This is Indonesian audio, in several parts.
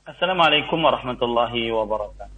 Assalamualaikum warahmatullahi wabarakatuh.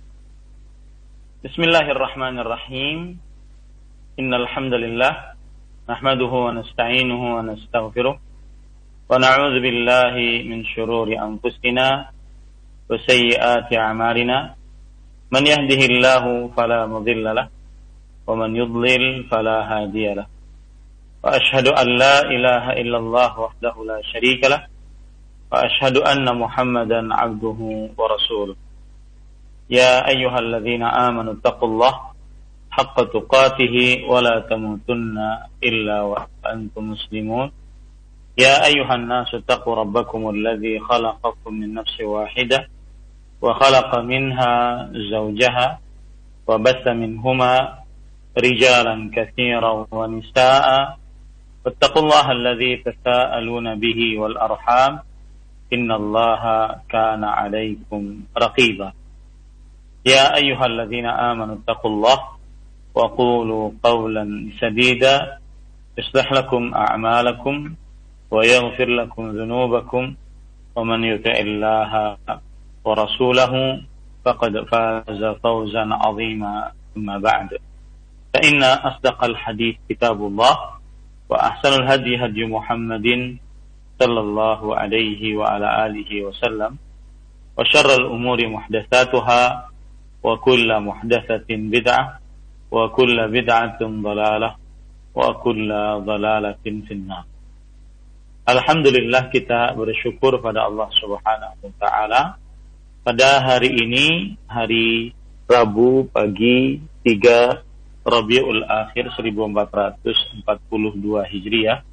Bismillahirrahmanirrahim. Innal hamdalillah nahmaduhu wa nasta'inuhu wa nastaghfiruh wa na'udzu billahi min shururi anfusina wa sayyiati a'malina. Man yahdihillahu fala mudilla lahu wa man yudlil fala hadiya lahu. Wa ashhadu an la ilaha illallah wahdahu la syarika lahu wa ashhadu anna Muhammadan abduhu wa rasuluh. Ya ayyuhalladzina amanu taqullaha haqqa tuqatih wa la tamutunna illa wa antum muslimun. Ya ayyuhan nasu taqu rabbakumul ladzi khalaqakum min nafsin wahidah wa khalaqa minha zawjaha wa batha minhuma rijalan katsiran wa nisaa'a wattaqullaha alladzi tasaaluna bihi wal arham innallaha kana 'alaikum raqiba. Ya ayyuhalladzina amanu taqullaha wa qulu qawlan sadida yuslih lakum a'malakum wa yaghfir lakum dhunubakum wa man yuti'illaha wa rasulahu faqad faza fawzan 'azima. Amma ba'd. Fa inna asdaqal hadits kitabullah wa ahsanul hadi hadi Muhammadin sallallahu alaihi wa ala alihi wa sallam wa syarrul umuri muhdatsatuha wa kullu muhdatsatin bid'ah wa kullu bid'atin dhalalah wa kullu dhalalatin finnar. Alhamdulillah, kita bersyukur pada Allah Subhanahu wa taala pada hari ini, hari Rabu pagi 3 Rabiul Akhir 1442 Hijriah.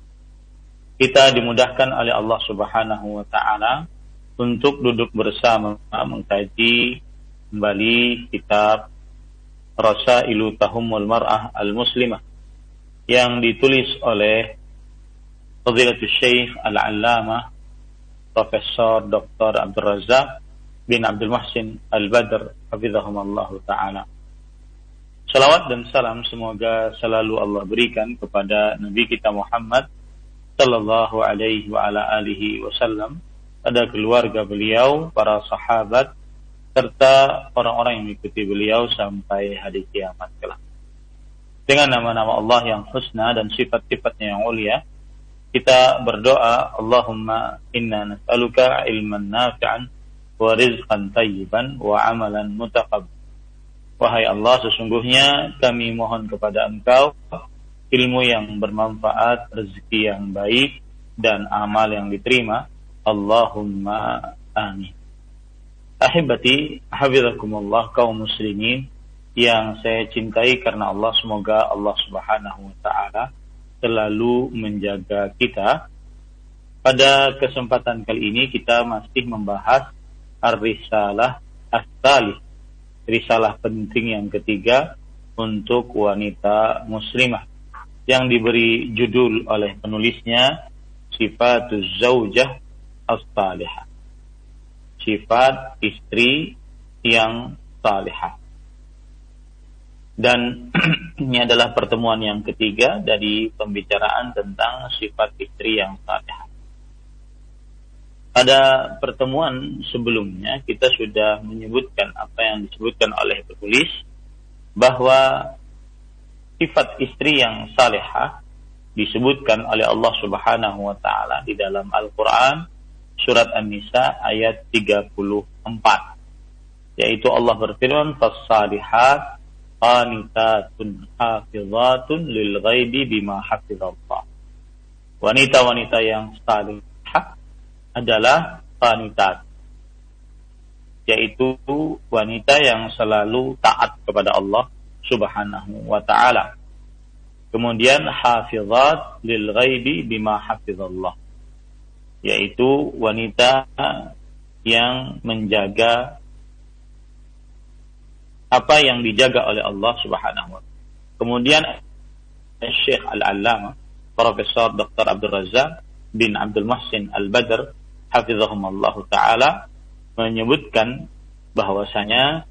Kita dimudahkan oleh Allah Subhanahu wa taala untuk duduk bersama mengkaji kembali kitab Rasailu Tahummul Mar'ah Al-Muslimah yang ditulis oleh Fadilatul Syekh Al-Allamah Profesor Dr. Abdul Razak bin Abdul Muhsin Al-Badr hafizahumullah taala. Salawat dan salam semoga selalu Allah berikan kepada Nabi kita Muhammad sallallahu alaihi wa ala alihi wasallam, pada keluarga beliau, para sahabat, serta orang-orang yang mengikuti beliau sampai hari kiamat kelak. Dengan nama-nama Allah yang husna dan sifat-sifatnya yang mulia, kita berdoa, Allahumma inna nas'aluka ilman nafi'an wa rizqan tayyiban wa amalan mutaqabbal. Wahai Allah, sesungguhnya kami mohon kepada Engkau ilmu yang bermanfaat, rezeki yang baik, dan amal yang diterima. Allahumma amin. Ahibati, hafizakumullah, kaum muslimin yang saya cintai karena Allah, semoga Allah Subhanahu wa taala selalu menjaga kita. Pada kesempatan kali ini kita masih membahas Ar-Risalah As-Tsalih, risalah penting yang ketiga untuk wanita muslimah, yang diberi judul oleh penulisnya Sifatuz Zaujah As-Salihah, sifat istri yang salihah. Dan ini adalah pertemuan yang ketiga dari pembicaraan tentang sifat istri yang salihah. Pada pertemuan sebelumnya kita sudah menyebutkan apa yang disebutkan oleh penulis, bahwa sifat istri yang salihah disebutkan oleh Allah Subhanahu wa taala di dalam Al-Qur'an surat An-Nisa ayat 34, yaitu Allah berfirman, "Fas-salihat qanitatun hafizatun lil ghaibi bima hafizallah." Wanita-wanita yang salihah adalah qanitat, yaitu wanita yang selalu taat kepada Allah Subhanahu wa ta'ala. Kemudian hafizat lil ghaibi bima hafizallah, yaitu wanita yang menjaga apa yang dijaga oleh Allah Subhanahu wa ta'ala. Kemudian Syekh Al-Allamah Profesor Dr. Abdul Razak bin Abdul Muhsin Al-Badr hafizahumullah ta'ala menyebutkan bahwasanya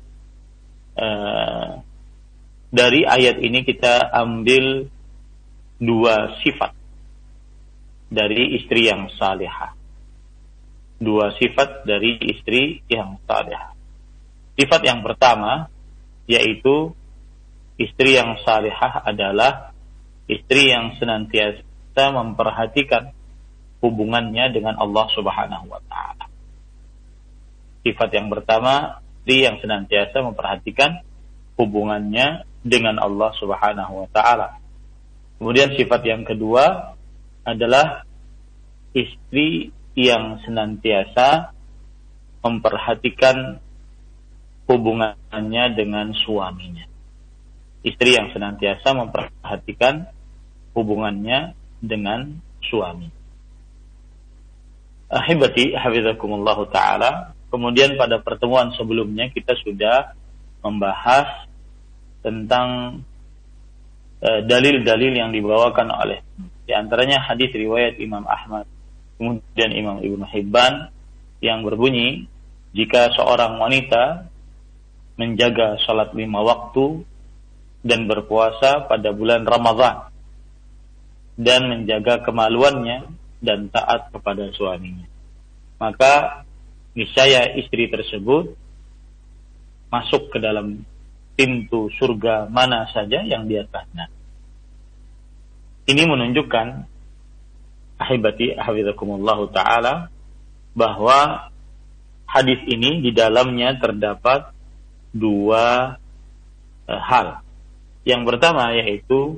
dari ayat ini kita ambil dua sifat dari istri yang salihah. dua sifat dari istri yang salihah. Sifat yang pertama yaitu istri yang salihah adalah istri yang senantiasa memperhatikan hubungannya dengan Allah Subhanahu wa taala. Sifat yang pertama, istri yang senantiasa memperhatikan hubungannya dengan Allah Subhanahu wa taala. Kemudian sifat yang kedua adalah istri yang senantiasa memperhatikan hubungannya dengan suaminya. Istri yang senantiasa memperhatikan hubungannya dengan suami. Ahibati hafizakumullah ta'ala. Kemudian pada pertemuan sebelumnya kita sudah membahas tentang dalil-dalil yang dibawakan oleh, di antaranya hadis riwayat Imam Ahmad, kemudian Imam Ibnu Hibban yang berbunyi, jika seorang wanita menjaga salat 5 waktu dan berpuasa pada bulan Ramadan dan menjaga kemaluannya dan taat kepada suaminya, maka niscaya istri tersebut masuk ke dalam pintu surga mana saja yang dia kehendaki. Ini menunjukkan, ahibati hafizakumullah ta'ala, bahwa hadis ini di dalamnya terdapat dua hal. Yang pertama yaitu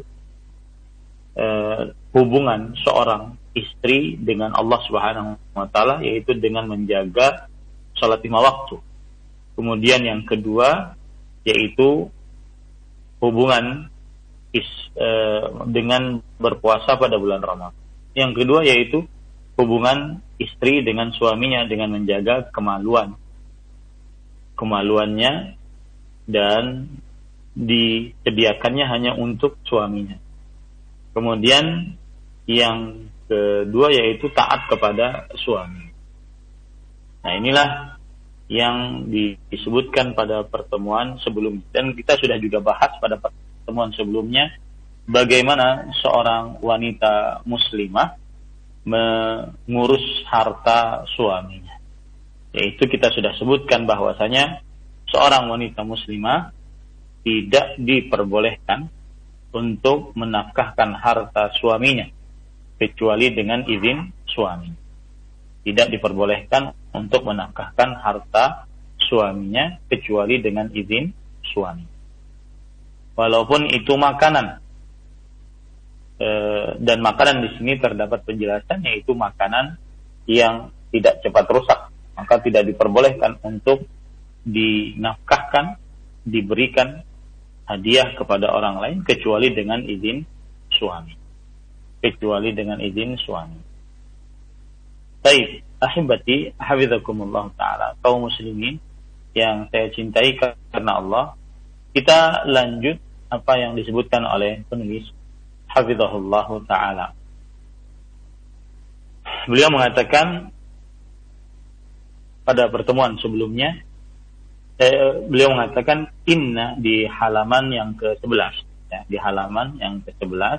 hubungan seorang istri dengan Allah Subhanahu wa taala, yaitu dengan menjaga salat 5 waktu. Kemudian yang kedua yaitu hubungan dengan berpuasa pada bulan Ramadan. Yang kedua yaitu hubungan istri dengan suaminya dengan menjaga kemaluannya dan disediakannya hanya untuk suaminya. Kemudian yang kedua yaitu taat kepada suami. Nah, inilah yang disebutkan pada pertemuan sebelumnya, dan kita sudah juga bahas pada pertemuan sebelumnya bagaimana seorang wanita muslimah mengurus harta suaminya. Yaitu kita sudah sebutkan bahwasanya seorang wanita muslimah tidak diperbolehkan untuk menafkahkan harta suaminya kecuali dengan izin suami. Tidak diperbolehkan untuk menafkahkan harta suaminya kecuali dengan izin suami. Walaupun itu makanan, dan makanan di sini terdapat penjelasan, yaitu makanan yang tidak cepat rusak, maka tidak diperbolehkan untuk dinafkahkan, diberikan hadiah kepada orang lain kecuali dengan izin suami. Baik, ahibati hafizakumullah ta'ala, kaum muslimin yang saya cintai karena Allah, kita lanjut apa yang disebutkan oleh penulis hafizahullah ta'ala. Beliau mengatakan pada pertemuan sebelumnya, beliau mengatakan inna di halaman yang ke-11, ya, di halaman yang ke-11,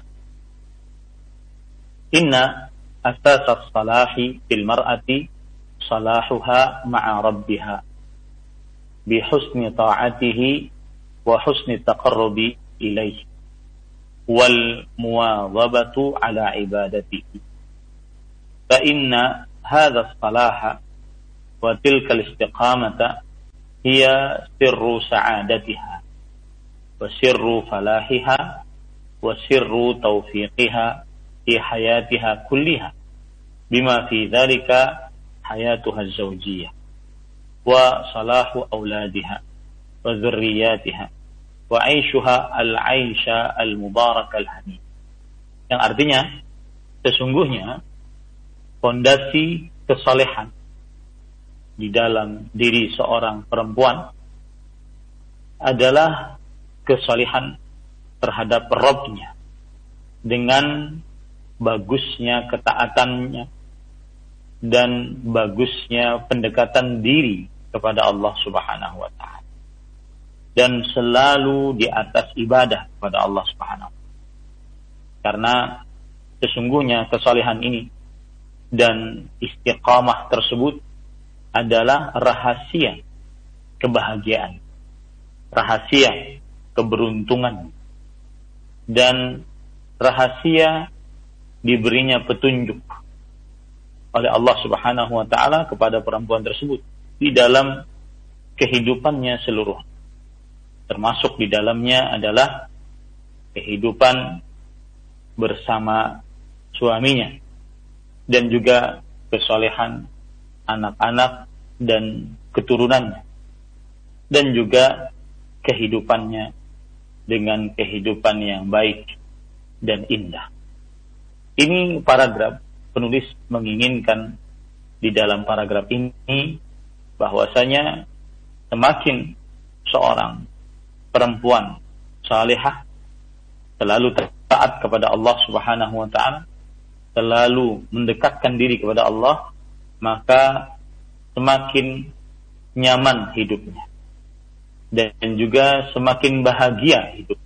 inna asas as-salahi fil mar'ati salahuha ma'a rabbiha bi husni ta'atihi wa husni taqarrubi ilayhi wal muwadhabatu ala ibadatihi. Fa inna hadha as-salaha wa tilka al-istiqamata hiya sirru sa'adatiha wa sirru falahiha wa sirru tawfiqiha fi hayatiha kulliha bima fi dhalika hayatuha az-zawjiyah wa salahu auladiha wa dzurriyyatiha wa 'aishuha al-'aisha al-mubarak al-hamid. Yang artinya sesungguhnya fondasi kesalehan di dalam diri seorang perempuan adalah kesalehan terhadap Rabb-nya dengan bagusnya ketaatannya dan bagusnya pendekatan diri kepada Allah Subhanahu wa ta'ala, dan selalu di atas ibadah kepada Allah Subhanahu wa ta'ala. Karena sesungguhnya kesalehan ini dan istiqamah tersebut adalah rahasia kebahagiaan, rahasia keberuntungan, dan rahasia diberinya petunjuk oleh Allah Subhanahu wa taala kepada perempuan tersebut di dalam kehidupannya seluruh. Termasuk di dalamnya adalah kehidupan bersama suaminya dan juga kesolehan anak-anak dan keturunannya, dan juga kehidupannya dengan kehidupan yang baik dan indah. Ini paragraf penulis menginginkan di dalam paragraf ini bahwasanya semakin seorang perempuan salihah selalu taat kepada Allah Subhanahu wa taala, selalu mendekatkan diri kepada Allah, maka semakin nyaman hidupnya dan juga semakin bahagia hidup.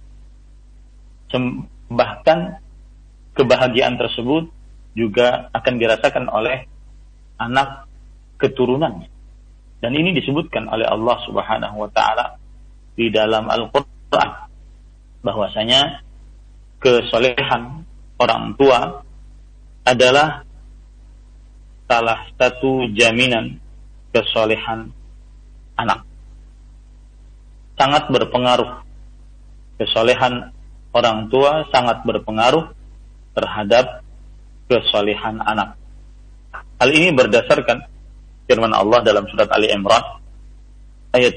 Bahkan kebahagiaan tersebut juga akan dirasakan oleh anak keturunannya. Dan ini disebutkan oleh Allah Subhanahu wa taala di dalam Al-Qur'an bahwasanya kesolehan orang tua adalah salah satu jaminan kesolehan anak. Sangat berpengaruh. Kesolehan orang tua sangat berpengaruh terhadap kesolehan anak. Hal ini berdasarkan firman Allah dalam surat Ali Imran ayat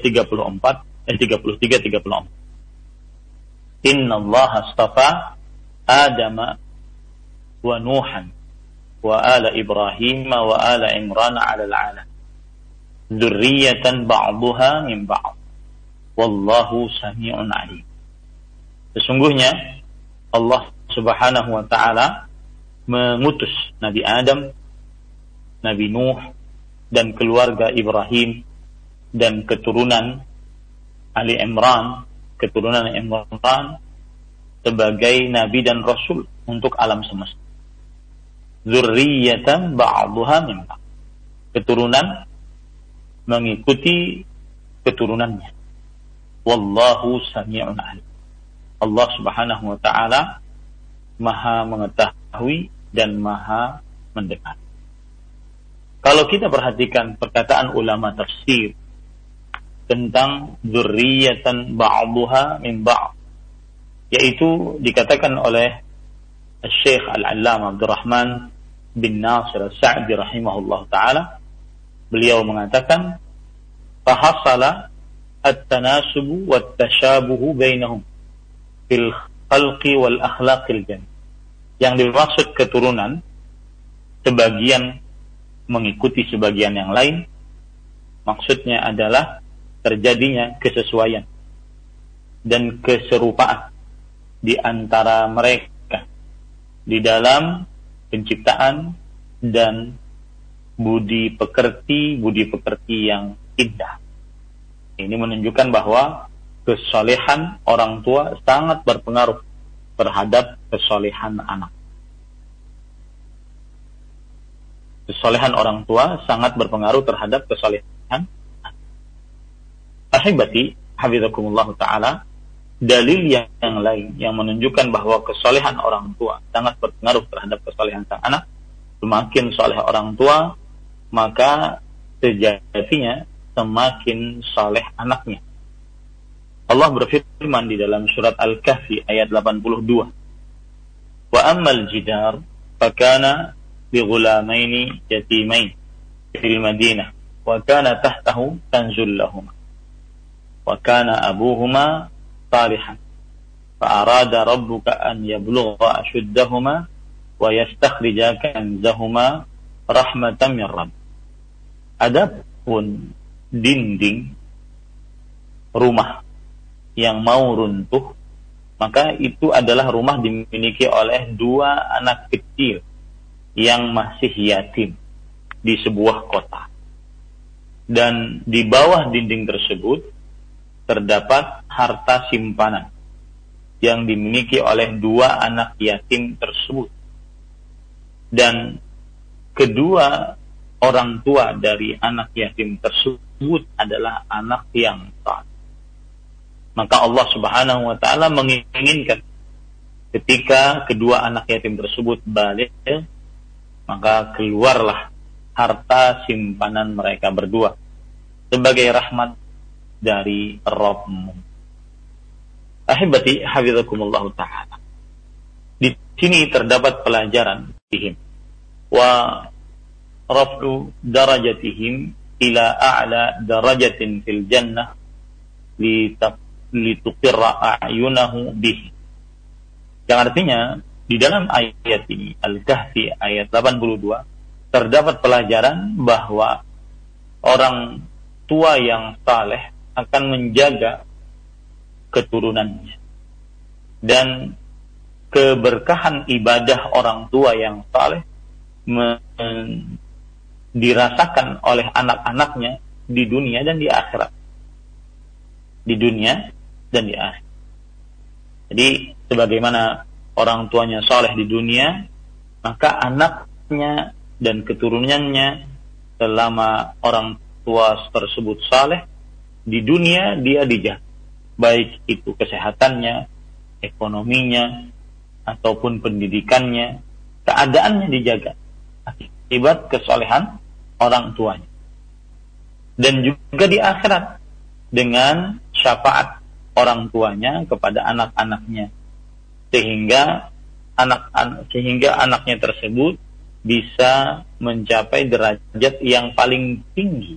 33-34. Inna Allah astafa Adama wa Nuhan wa ala Ibrahim wa ala Imran ala al-alam dzurriyyatan ba'daha min ba'd wallahu sami'un alim. Sesungguhnya Allah Subhanahu wa taala mengutus Nabi Adam, Nabi Nuh, dan keluarga Ibrahim dan keturunan Ali Imran, keturunan Imran sebagai nabi dan rasul untuk alam semesta. Dzurriyyatan ba'daha min ba'd. Keturunan mengikuti keturunannya. Wallahu sami'un alim. Allah Subhanahu wa taala Maha mengetahui dan Maha mendengar. Kalau kita perhatikan perkataan ulama tafsir tentang dzurriyyatan ba'daha min ba'd, yaitu dikatakan oleh Syekh Al-Allamah Abdurrahman bin Nasir As-Sa'di rahimahullah ta'ala, beliau mengatakan fahasala at-tanasubu wat-tashabuhu bainahum fil khalqi wal akhlaqil jannah. Yang dimaksud keturunan, sebagian mengikuti sebagian yang lain, maksudnya adalah terjadinya kesesuaian dan keserupaan di antara mereka di dalam penciptaan dan budi pekerti yang indah. Ini menunjukkan bahwa kesolehan orang tua sangat berpengaruh terhadap kesolehan anak. Kesolehan orang tua sangat berpengaruh terhadap kesolehan anak. Ahibati, hafizakumullah ta'ala, dalil yang lain yang menunjukkan bahwa kesolehan orang tua sangat berpengaruh terhadap kesolehan sang anak. Semakin soleh orang tua, maka sejatinya semakin soleh anaknya. Allah berfirman di dalam surat Al-Kahfi ayat 82. Wa ammal jidar fakana bi ghulamaini yatimain fil Madinah wa kana tahtahu kanzul lahum wa kana abuhuma salihan fa arada rabbuka an yablugha ashuddahuma wa yastakhrija kanzahuma rahmatan min rabb. Adapun dinding rumah yang mau runtuh, maka itu adalah rumah dimiliki oleh dua anak kecil yang masih yatim di sebuah kota. Dan di bawah dinding tersebut terdapat harta simpanan yang dimiliki oleh dua anak yatim tersebut. Dan kedua orang tua dari anak yatim tersebut adalah anak yang saleh. Maka Allah Subhanahu wa taala menginginkan ketika kedua anak yatim tersebut balik, maka keluarlah harta simpanan mereka berdua sebagai rahmat dari Rabbmu. Ahibati hafizakumullah ta'ala. Di sini terdapat pelajaran fihim wa raf'u darajatihim ila a'la darajatin fil jannah lituqirra a'yunahu bihi. Yang artinya di dalam ayat ini Al-Kahfi ayat 82 terdapat pelajaran bahwa orang tua yang saleh akan menjaga keturunannya, dan keberkahan ibadah orang tua yang saleh dirasakan oleh anak-anaknya di dunia dan di akhirat. Di dunia dan di akhirat. Jadi sebagaimana orang tuanya saleh di dunia, maka anaknya dan keturunannya selama orang tua tersebut saleh di dunia dia dijaga, baik itu kesehatannya, ekonominya, ataupun pendidikannya, keadaannya dijaga akibat kesolehan orang tuanya. Dan juga di akhirat dengan syafaat orang tuanya kepada anak-anaknya, sehingga anaknya tersebut bisa mencapai derajat yang paling tinggi,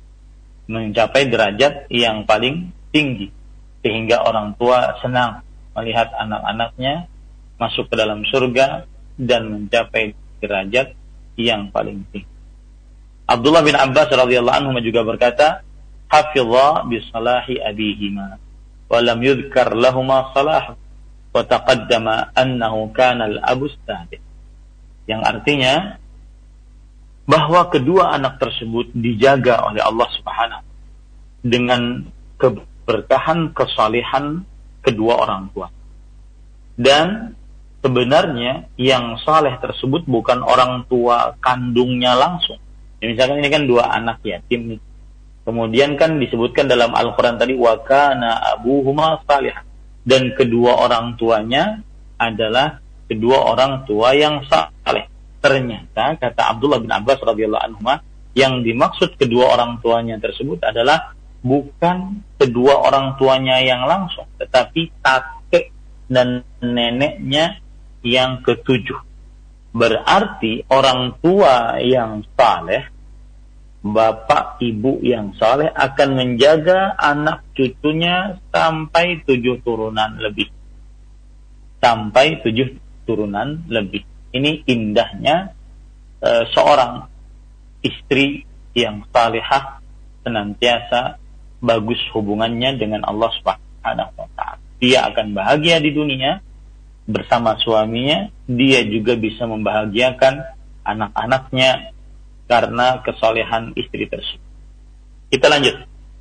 sehingga orang tua senang melihat anak-anaknya masuk ke dalam surga dan mencapai derajat yang paling tinggi. Abdullah bin Abbas radhiyallahu anhu juga berkata, "Hafidha bi salahi abihima wa lam yudhkar lahumā salah wa taqaddama annahu kana al-abu as-sadiq." Yang artinya bahwa kedua anak tersebut dijaga oleh Allah Subhanahu dengan keberkahan kesalehan kedua orang tua. Dan sebenarnya yang saleh tersebut bukan orang tua kandungnya langsung. Ya, misalkan ini kan dua anak yatim nih. Kemudian kan disebutkan dalam Al-Quran tadi wa kana abuhuma salihah, dan kedua orang tuanya adalah kedua orang tua yang saleh. Ternyata kata Abdullah bin Abbas radhiyallahu anhu, yang dimaksud kedua orang tuanya tersebut adalah bukan kedua orang tuanya yang langsung, tetapi kakek dan neneknya yang ketujuh. Berarti orang tua yang saleh, bapak ibu yang saleh akan menjaga anak cucunya sampai 7 turunan lebih. Sampai 7 turunan lebih. Ini indahnya seorang istri yang salihah, senantiasa bagus hubungannya dengan Allah Subhanahu wa ta'ala. Dia akan bahagia di dunia bersama suaminya, dia juga bisa membahagiakan anak-anaknya karena kesalehan istri tersebut. Kita lanjut.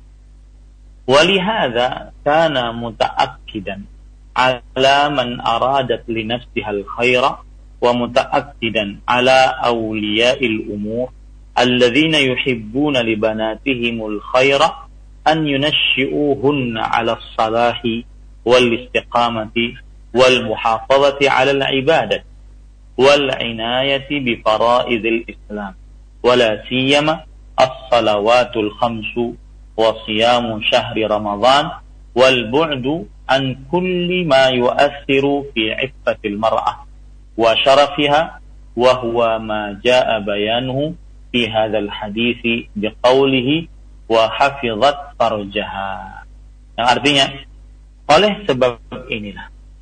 Walihadza kana mutaakkidan ala man aradat li nafsiha al-khaira wa mutaakkidan ala awliya'il umur alladhina yuhibbuna li banatihimul khaira an yunashshi'uhunna ala as-salahi wal istiqamati wal muhafazati ala al-ibadah wal inayati bi fara'idil Islam. ولا سيما الصلوات الخمس وصيام شهر رمضان والبعد عن كل ما يؤثر في عفة المرأة وشرفها وهو ما جاء بيانه في هذا الحديث بقوله وحفظت فرجها. Yang artinya oleh sebab inilah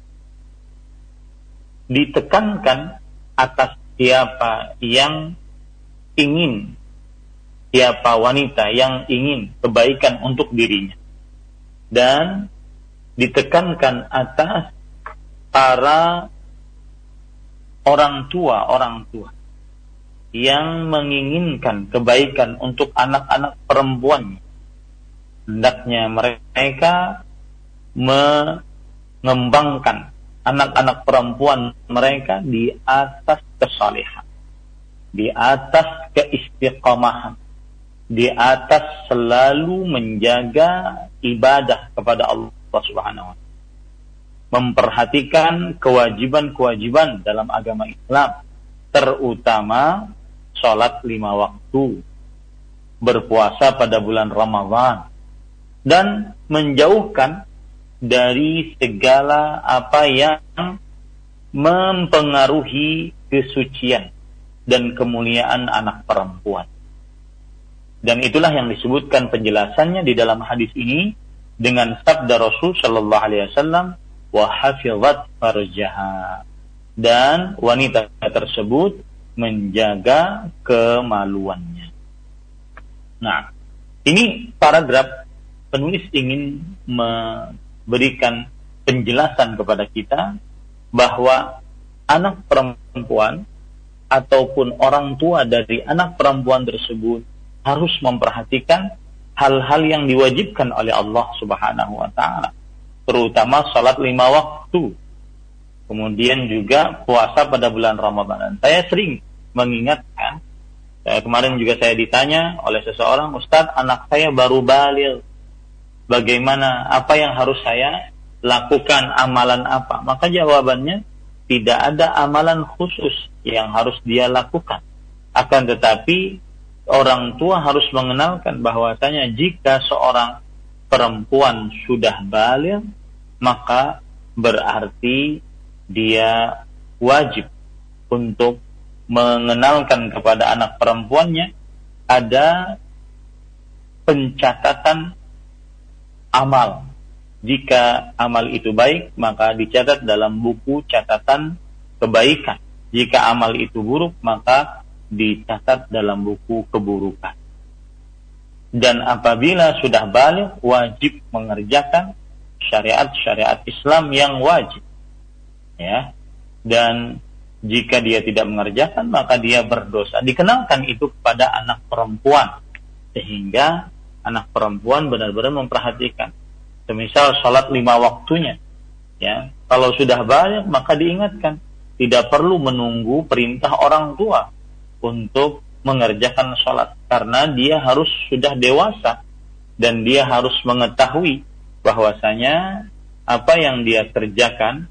ditekankan atas siapa wanita yang ingin kebaikan untuk dirinya, dan ditekankan atas para orang tua yang menginginkan kebaikan untuk anak-anak perempuannya. Hendaknya mereka mengembangkan anak-anak perempuan mereka di atas kesalehan, di atas keistiqomahan, di atas selalu menjaga ibadah kepada Allah Subhanahu wa taala, memperhatikan kewajiban-kewajiban dalam agama Islam, terutama sholat 5 waktu, berpuasa pada bulan Ramadan, dan menjauhkan dari segala apa yang mempengaruhi kesucian dan kemuliaan anak perempuan. Dan itulah yang disebutkan penjelasannya di dalam hadis ini dengan sabda Rasul sallallahu alaihi wasallam, wa hafizat farjaha, dan wanita tersebut menjaga kemaluannya. Nah, ini paragraf penulis ingin memberikan penjelasan kepada kita bahwa anak perempuan ataupun orang tua dari anak perempuan tersebut harus memperhatikan hal-hal yang diwajibkan oleh Allah Subhanahu wa taala, terutama salat 5 waktu. Kemudian juga puasa pada bulan Ramadan. Saya sering mengingatkan, kemarin juga saya ditanya oleh seseorang, "Ustaz, anak saya baru baligh. Bagaimana? Apa yang harus saya lakukan? Amalan apa?" Maka jawabannya, tidak ada amalan khusus yang harus dia lakukan. Akan tetapi orang tua harus mengenalkan bahwasanya jika seorang perempuan sudah baligh, maka berarti dia wajib untuk mengenalkan kepada anak perempuannya ada pencatatan amal. Jika amal itu baik, maka dicatat dalam buku catatan kebaikan. Jika amal itu buruk, maka dicatat dalam buku keburukan. Dan apabila sudah baligh, wajib mengerjakan syariat-syariat Islam yang wajib. Ya. Dan jika dia tidak mengerjakan, maka dia berdosa. Dikenalkan itu kepada anak perempuan, sehingga anak perempuan benar-benar memperhatikan. Semisal sholat 5 waktunya, ya, kalau sudah baligh maka diingatkan, tidak perlu menunggu perintah orang tua untuk mengerjakan sholat, karena dia harus sudah dewasa dan dia harus mengetahui bahwasanya apa yang dia kerjakan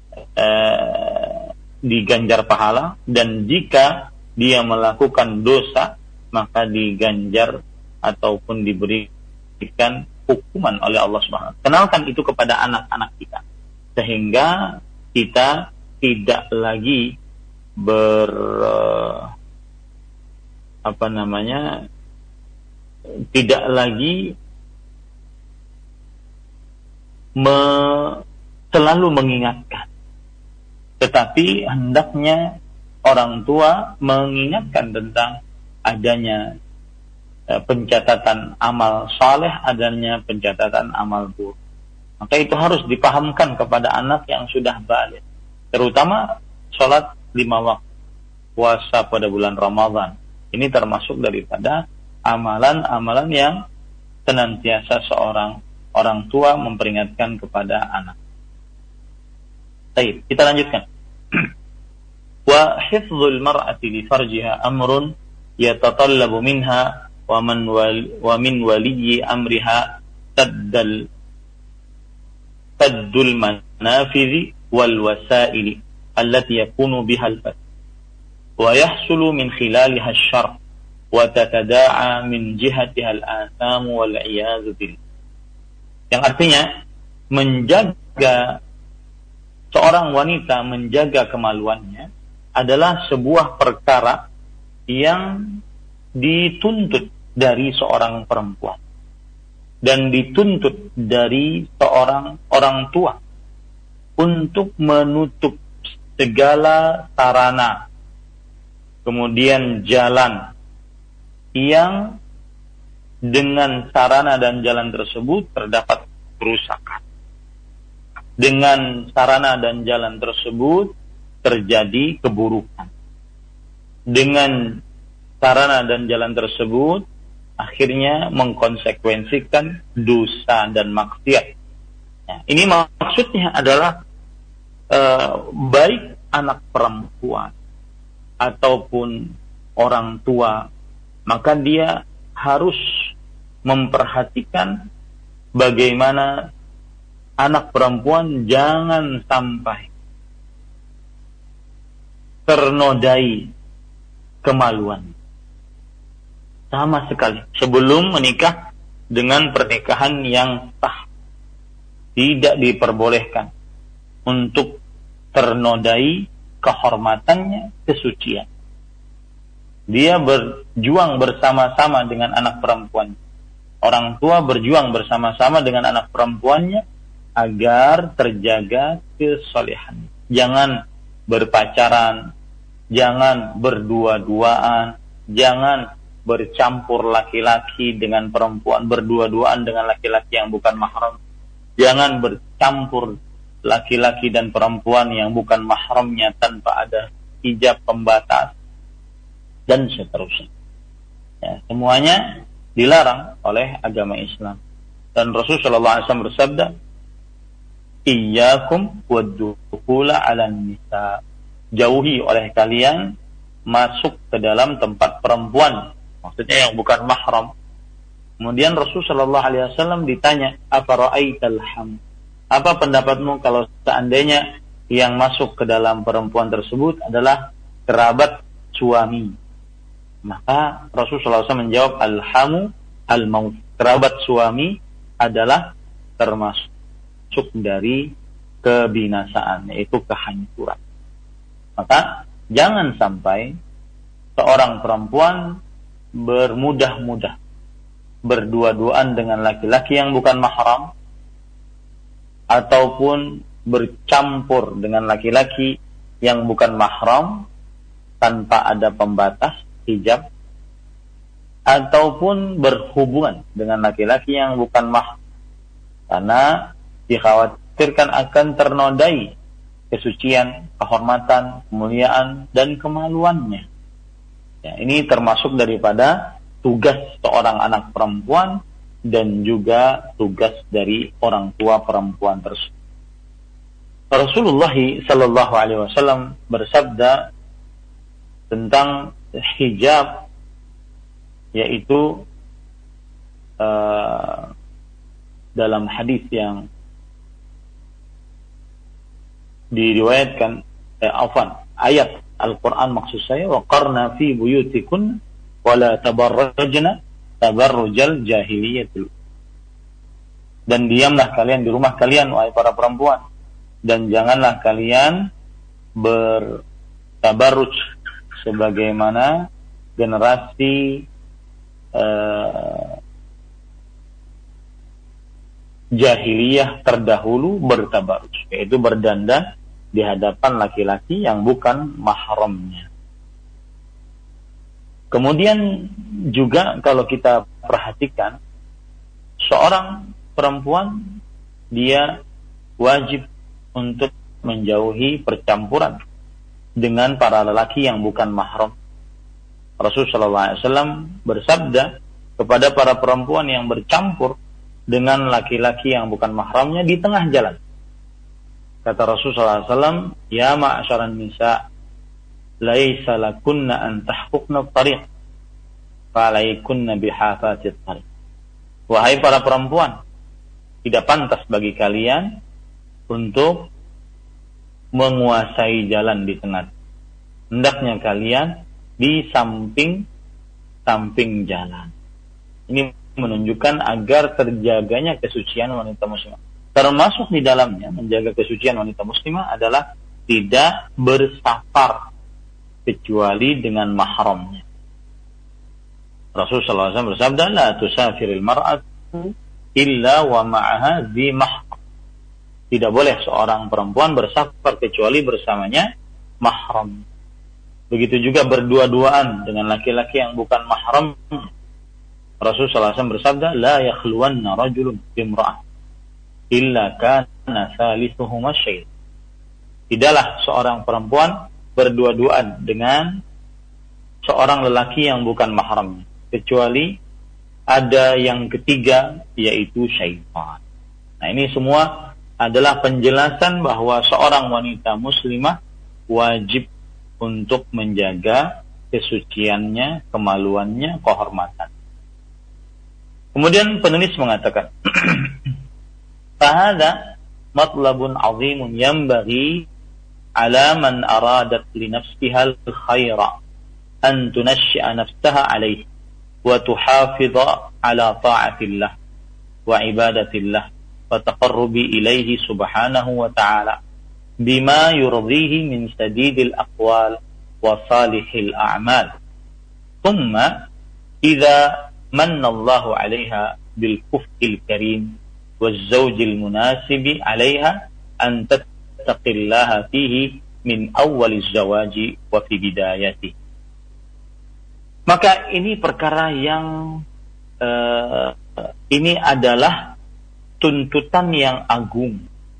diganjar pahala, dan jika dia melakukan dosa maka diganjar ataupun diberikan hukuman oleh Allah Subhanahu wa taala. Kenalkan itu kepada anak-anak kita, sehingga kita tidak lagi tidak lagi selalu mengingatkan, tetapi hendaknya orang tua mengingatkan tentang adanya pencatatan amal saleh, adanya pencatatan amal buruk. Maka itu harus dipahamkan kepada anak yang sudah baligh, terutama sholat 5 waktu, puasa pada bulan Ramadan. Ini termasuk daripada amalan-amalan yang senantiasa seorang orang tua memperingatkan kepada anak. Baik, kita lanjutkan. Wa hifdzul mar'ati li farjiha amrun yatatallabu minha wa min waliyyi amriha taddul manafidhi wal wasaili allati yakunu biha al-fat wa yahsulu min khilaliha asy-syarr wa tatada'a min jihatiha al-atham wal 'iyadzu billah. Yang artinya menjaga seorang wanita menjaga kemaluannya adalah sebuah perkara yang dituntut dari seorang perempuan dan dituntut dari seorang orang tua untuk menutup segala sarana, kemudian jalan yang dengan sarana dan jalan tersebut terdapat kerusakan. Dengan sarana dan jalan tersebut terjadi keburukan. Dengan sarana dan jalan tersebut akhirnya mengkonsekuensikan dosa dan maksiat. Nah, ini maksudnya adalah baik anak perempuan ataupun orang tua, maka dia harus memperhatikan bagaimana anak perempuan jangan sampai ternodai kemaluan sama sekali sebelum menikah. Dengan pernikahan yang sah, tidak diperbolehkan untuk ternodai kehormatannya, kesucian. Dia berjuang bersama-sama dengan anak perempuan. Orang tua berjuang bersama-sama dengan anak perempuannya agar terjaga kesolehan. Jangan berpacaran, jangan berdua-duaan, jangan bercampur laki-laki dengan perempuan, berdua-duaan dengan laki-laki yang bukan mahram. Jangan bercampur laki-laki dan perempuan yang bukan mahramnya tanpa ada hijab pembatas, dan seterusnya. Ya, semuanya dilarang oleh agama Islam. Dan Rasulullah SAW bersabda, "Iyyakum wad-dukhula 'alan nisa." Jauhi oleh kalian masuk ke dalam tempat perempuan, maksudnya yang bukan mahram. Kemudian Rasulullah SAW ditanya, "Afara'aital ham?" Apa pendapatmu kalau seandainya yang masuk ke dalam perempuan tersebut adalah kerabat suami? Maka Rasulullah SAW menjawab, "Al-hamu al-maut." Kerabat suami adalah termasuk dari kebinasaan, yaitu kehancuran. Maka jangan sampai seorang perempuan bermudah-mudah berdua-duaan dengan laki-laki yang bukan mahram, ataupun bercampur dengan laki-laki yang bukan mahram tanpa ada pembatas hijab, ataupun berhubungan dengan laki-laki yang bukan mahram, karena dikhawatirkan akan ternodai kesucian, kehormatan, kemuliaan, dan kemaluannya. Ya, ini termasuk daripada tugas seorang anak perempuan dan juga tugas dari orang tua perempuan tersebut. Rasulullah sallallahu alaihi wasallam bersabda tentang hijab, yaitu dalam hadis yang diriwayatkan ayat Al-Quran maksud saya, waqarna fi buyutikun wala tabarrajna tabarrujal jahiliyatul. Dan diamlah kalian di rumah kalian wahai para perempuan, dan janganlah kalian bertabarruj sebagaimana generasi jahiliyah terdahulu bertabarruj, yaitu berdandan di hadapan laki-laki yang bukan mahramnya. Kemudian juga kalau kita perhatikan, seorang perempuan dia wajib untuk menjauhi percampuran dengan para lelaki yang bukan mahram. Rasulullah SAW bersabda kepada para perempuan yang bercampur dengan laki-laki yang bukan mahramnya di tengah jalan. Kata Rasulullah SAW, "Ya ma'asyaran nisa, laisa lakunna an tahquqna at-tariq, fa alaykunna bihafatit tariq." Wahai para perempuan, tidak pantas bagi kalian untuk menguasai jalan di tengah. Hendaknya kalian di samping jalan. Ini menunjukkan agar terjaganya kesucian wanita muslimah. Termasuk di dalamnya menjaga kesucian wanita muslimah adalah tidak bersafar kecuali dengan mahramnya. Rasulullah SAW bersabda, "La tusafiril mar'atu illa wa ma'aha dhi mahram." Tidak boleh seorang perempuan bersafar kecuali bersamanya mahram. Begitu juga berdua-duaan dengan laki-laki yang bukan mahram. Rasulullah SAW bersabda, "La yakhluwanna rajulun bimra'ah illa kana thalithuhuma syaitan." Tidaklah seorang perempuan berdua-duaan dengan seorang lelaki yang bukan mahramnya, kecuali ada yang ketiga, yaitu syaitan. Nah, ini semua adalah penjelasan bahwa seorang wanita muslimah wajib untuk menjaga kesuciannya, kemaluannya, kehormatan. Kemudian penulis mengatakan, "Fahadha matlabun 'azimun yanbaghi 'ala man aradat li nafsiha al-khaira an tunashshi'a nafsaha 'alayhi wa tuhafidha 'ala ta'atillah wa ibadatillah wa taqarrubi ilayhi subhanahu wa ta'ala bima yurdihi min sadidil aqwal wa salihil a'mal. Thumma idza manna Allahu 'alayha bil kuf'il karim waz zawjil munasibi 'alayha an tattaqillaha fihi min awwaliz zawaji wa fi bidayati." Maka ini perkara yang ini adalah tuntutan yang agung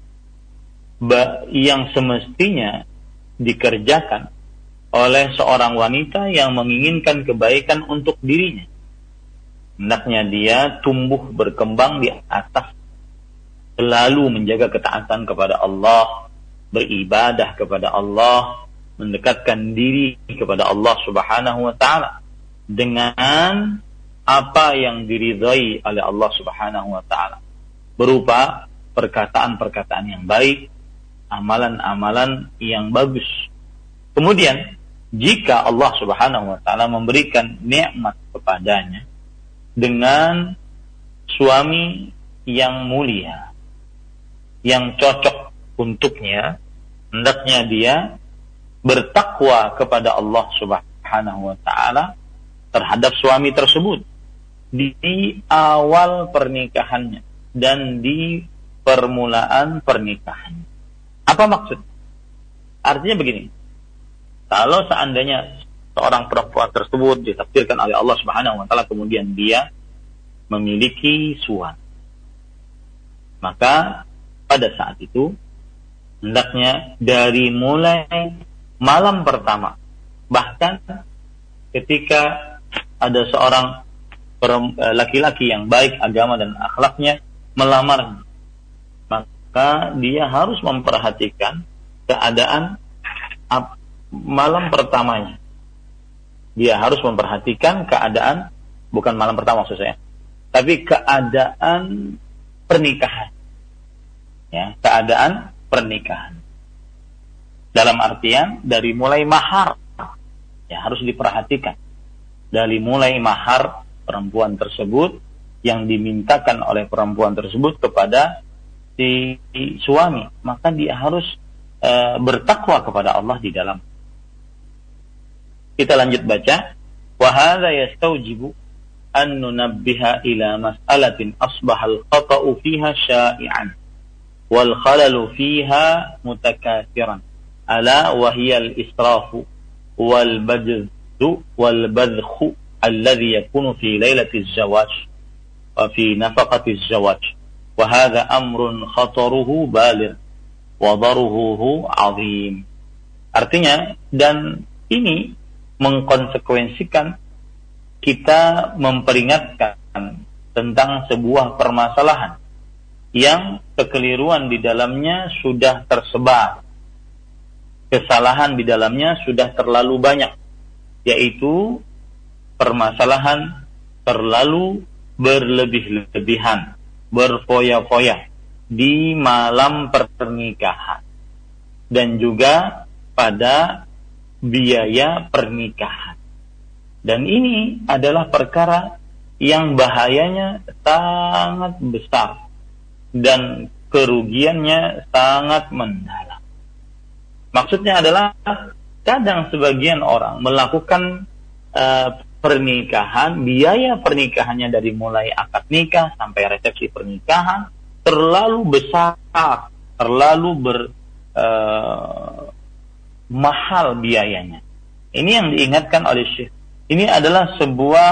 yang semestinya dikerjakan oleh seorang wanita yang menginginkan kebaikan untuk dirinya. Hendaknya dia tumbuh berkembang di atas, selalu menjaga ketaatan kepada Allah, beribadah kepada Allah, mendekatkan diri kepada Allah Subhanahu wa ta'ala dengan apa yang diridhai oleh Allah Subhanahu wa ta'ala, berupa perkataan-perkataan yang baik, amalan-amalan yang bagus. Kemudian jika Allah Subhanahu wa ta'ala memberikan nikmat kepadanya dengan suami yang mulia, yang cocok untuknya, hendaknya dia bertakwa kepada Allah Subhanahu wa ta'ala terhadap suami tersebut di awal pernikahannya dan di permulaan pernikahan. Apa maksud? Artinya begini, kalau seandainya seorang perempuan tersebut ditakdirkan oleh Allah Subhanahu wa ta'ala kemudian dia memiliki suami, maka pada saat itu hendaknya dari mulai malam pertama, bahkan ketika ada seorang laki-laki yang baik agama dan akhlaknya melamarnya, maka dia harus memperhatikan keadaan malam pertamanya. Dia harus memperhatikan keadaan, bukan malam pertama maksud saya, tapi keadaan pernikahan. Ya, keadaan pernikahan. Dalam artian dari mulai mahar, ya harus diperhatikan. Dari mulai mahar perempuan tersebut yang dimintakan oleh perempuan tersebut kepada si suami, maka dia harus bertakwa kepada Allah di dalam. Kita lanjut baca. Wa hadza yastawjibu an nunabbiha ila mas'alatin asbaha al-khata'u fiha sya'i'an wal khalalu fiha mutakathiran ala wa hiya al-israfu wal badzu wal badkhu alladhi yakunu fi lailati az-zawaj wa fi nafaqati az-zawaj wa hadha amrun khataruhu baligh wa daruhu 'azim. Artinya, dan ini mengkonsekuensikan kita memperingatkan tentang sebuah permasalahan yang kekeliruan di dalamnya sudah tersebar, kesalahan di dalamnya sudah terlalu banyak, yaitu permasalahan terlalu berlebih-lebihan, berfoya-foya di malam pernikahan dan juga pada biaya pernikahan. Dan ini adalah perkara yang bahayanya sangat besar dan kerugiannya sangat mendalam. Maksudnya adalah kadang sebagian orang melakukan pernikahan, biaya pernikahannya dari mulai akad nikah sampai resepsi pernikahan terlalu besar, terlalu mahal biayanya. Ini yang diingatkan oleh Syekh. Ini adalah sebuah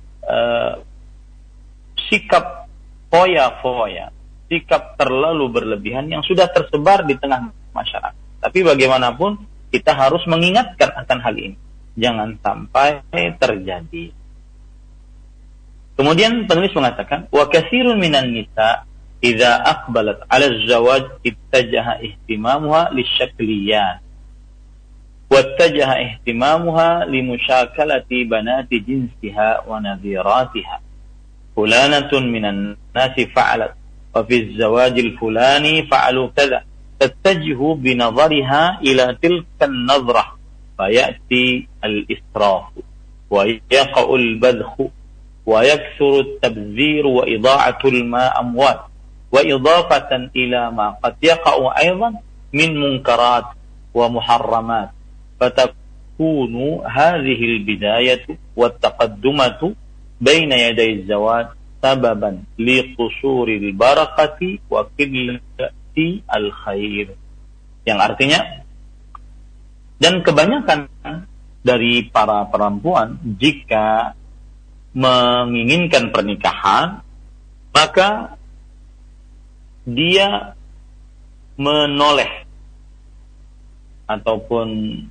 sikap foya-foya, sikap terlalu berlebihan yang sudah tersebar di tengah masyarakat. Tapi bagaimanapun kita harus mengingatkan akan hal ini, jangan sampai terjadi. Kemudian penulis mengatakan, wa katsirun minan nisa idza aqbalat 'ala az-zawaj ittajaha ihtimamuha lisyakliyat واتجه اهتمامها لمشاكلة بنات جنسها ونظيراتها. فلانة من الناس فعلت، وفي الزواج الفلاني فعلوا كذا، تتجه بنظرها إلى تلك النظرة، فيأتي الإسراف ويقع البذخ ويكثر التبذير وإضاعة الماء أموال، وإضافة إلى ما قد يقع أيضا من منكرات ومحرمات، فتكون هذه البداية والتقدمة بين يدي الزواج سببا لقصور البركة وقلة al-khair. Yang artinya, dan kebanyakan dari para perempuan jika menginginkan pernikahan, maka dia menoleh ataupun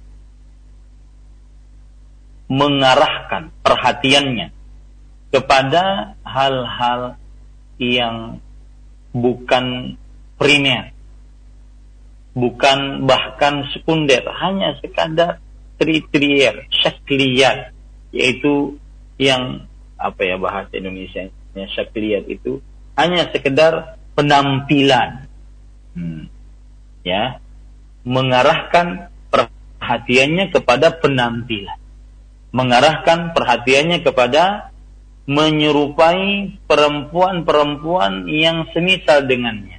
mengarahkan perhatiannya kepada hal-hal yang bukan primer, bukan bahkan sekunder, hanya sekadar trier, syakliyat, yaitu yang bahasa Indonesianya syakliyat itu hanya sekedar penampilan, ya, mengarahkan perhatiannya kepada penampilan, mengarahkan perhatiannya kepada menyerupai perempuan-perempuan yang semisal dengannya,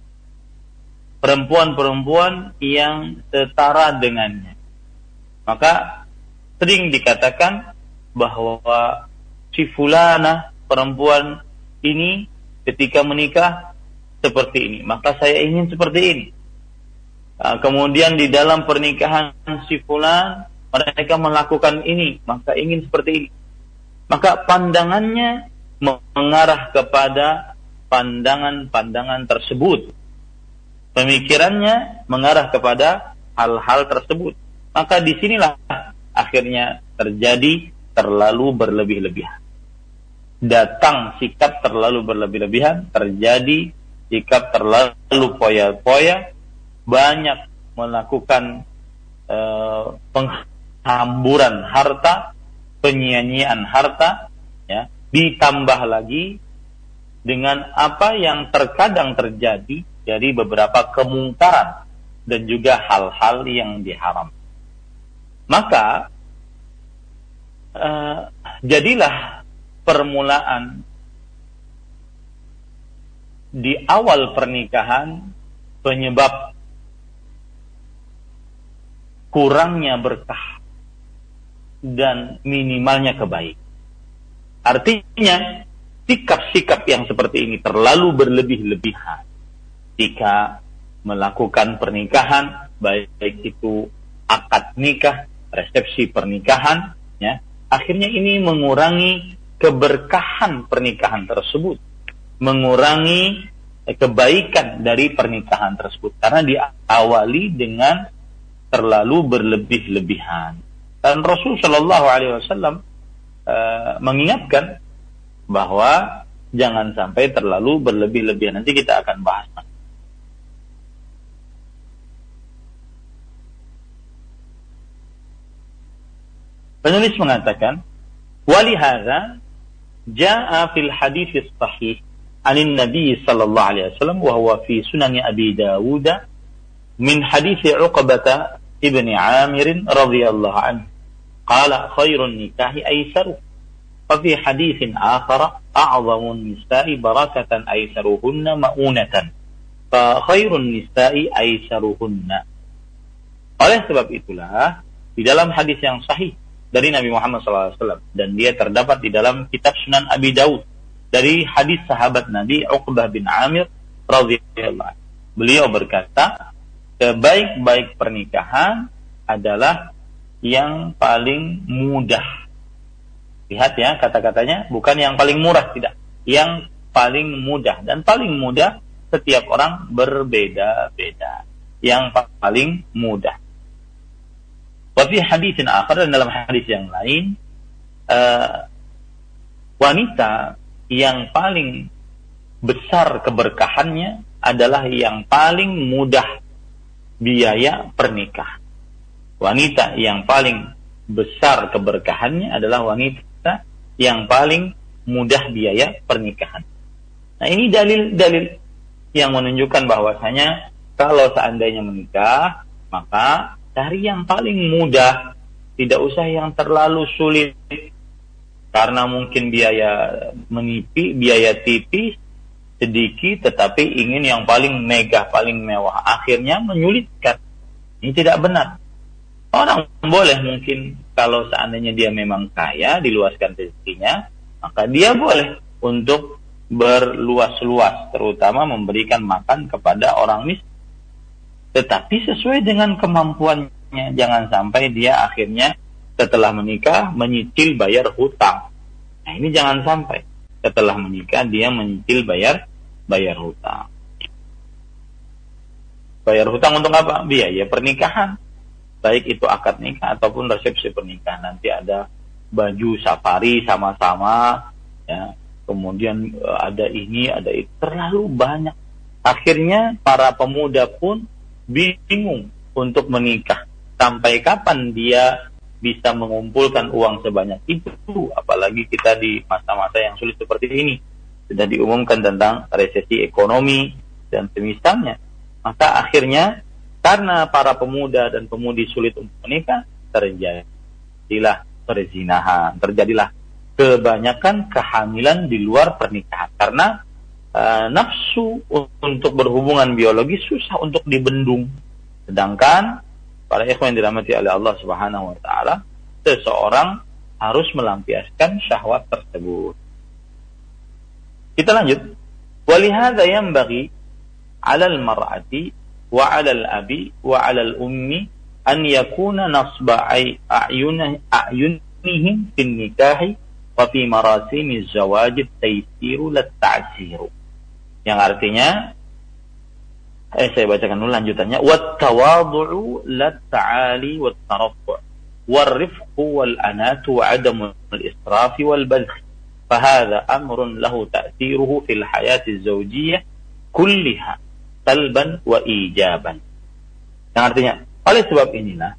perempuan-perempuan yang setara dengannya. Maka sering dikatakan bahwa si fulana, perempuan ini ketika menikah seperti ini, maka saya ingin seperti ini. Kemudian di dalam pernikahan si fulan mereka melakukan ini, maka ingin seperti ini. Maka pandangannya mengarah kepada pandangan-pandangan tersebut, pemikirannya mengarah kepada hal-hal tersebut. Maka disinilah akhirnya terjadi terlalu berlebih-lebihan. Datang sikap terlalu berlebih-lebihan, terjadi sikap terlalu poya-poya, banyak melakukan penghamburan harta, penyia-nyiaan harta, ya, ditambah lagi dengan apa yang terkadang terjadi dari beberapa kemungkaran dan juga hal-hal yang diharam. Maka jadilah permulaan di awal pernikahan penyebab kurangnya berkah dan minimalnya kebaikan. Artinya sikap-sikap yang seperti ini terlalu berlebih-lebihan jika melakukan pernikahan, baik itu akad nikah, resepsi pernikahan, ya, akhirnya ini mengurangi keberkahan pernikahan tersebut, mengurangi kebaikan dari pernikahan tersebut karena diawali dengan terlalu berlebih-lebihan. Dan Rasul Shallallahu Alaihi Wasallam mengingatkan bahwa jangan sampai terlalu berlebih-lebihan. Nanti kita akan bahas. Penulis mengatakan, walihada jaa fil hadits sahih anin Nabi sallallahu alaihi wasallam wa huwa fi sunan Abi Dawud min hadits Uqbah ibn Amir radhiyallahu anhu qala khairun nikahi aisaru wa fi haditsin akhar a'zamun nisa'i barakatan aisaruhunna ma'unatan fa khairun nisa'i aisaruhunna. Oleh sebab itulah di dalam hadis yang sahih dari Nabi Muhammad SAW, dan dia terdapat di dalam kitab Sunan Abi Dawud dari hadis sahabat Nabi Uqbah bin Amir radhiyallahu anhu. Beliau berkata, sebaik-baik pernikahan adalah yang paling mudah. Lihat ya, kata-katanya bukan yang paling murah, tidak. Yang paling mudah, dan paling mudah setiap orang berbeda-beda. Yang paling mudah. Wa fi haditsin akhar, dan dalam hadis yang lain, wanita yang paling besar keberkahannya adalah yang paling mudah biaya pernikahan. wanita yang paling besar keberkahannya adalah wanita yang paling mudah biaya pernikahan. Nah, ini dalil-dalil yang menunjukkan bahwasanya kalau seandainya menikah, maka cari yang paling mudah, tidak usah yang terlalu sulit. Karena mungkin biaya menipi, biaya tipis, sedikit, tetapi ingin yang paling megah, paling mewah. Akhirnya menyulitkan. Ini tidak benar. Orang boleh mungkin kalau seandainya dia memang kaya, diluaskan rezekinya, maka dia boleh untuk berluas-luas, terutama memberikan makan kepada orang miskin. Tetapi sesuai dengan kemampuannya, jangan sampai dia akhirnya setelah menikah menyicil bayar hutang. Nah, ini jangan sampai setelah menikah dia menyicil bayar hutang. Bayar hutang untuk apa? Biaya pernikahan. Baik itu akad nikah ataupun resepsi pernikahan. Nanti ada baju safari sama-sama, ya. Kemudian ada ini, ada itu, terlalu banyak. Akhirnya para pemuda pun bingung untuk menikah. Sampai kapan dia bisa mengumpulkan uang sebanyak itu? Apalagi kita di masa-masa yang sulit seperti ini. Sudah diumumkan tentang resesi ekonomi dan semisalnya. Maka akhirnya karena para pemuda dan pemudi sulit untuk menikah, terjadilah perzinahan, terjadilah kebanyakan kehamilan di luar pernikahan. Karena nafsu untuk berhubungan biologis susah untuk dibendung. Sedangkan para ikhwan yang dirahmati oleh Allah Subhanahu wa taala, seseorang harus melampiaskan syahwat tersebut. Kita lanjut. Walihada yanbaghi 'alal mar'ati wa 'alal abi wa 'alal ummi an yakuna nasba a'yunihim fin nikahi wa fi marasimiz zawaj at-taysiru lat-ta'siru. Yang artinya, saya bacakan dulu lanjutannya. Wat-tawadhu'u lat-ta'ali wat-taraffu' war-rifqu wal-anatu wa 'adamu al-israfi wal-badh. Fahadha amrun lahu ta'thiruhu fil hayati az-zawjiyyah kulliha salban wa ijaban. Yang artinya, oleh sebab inilah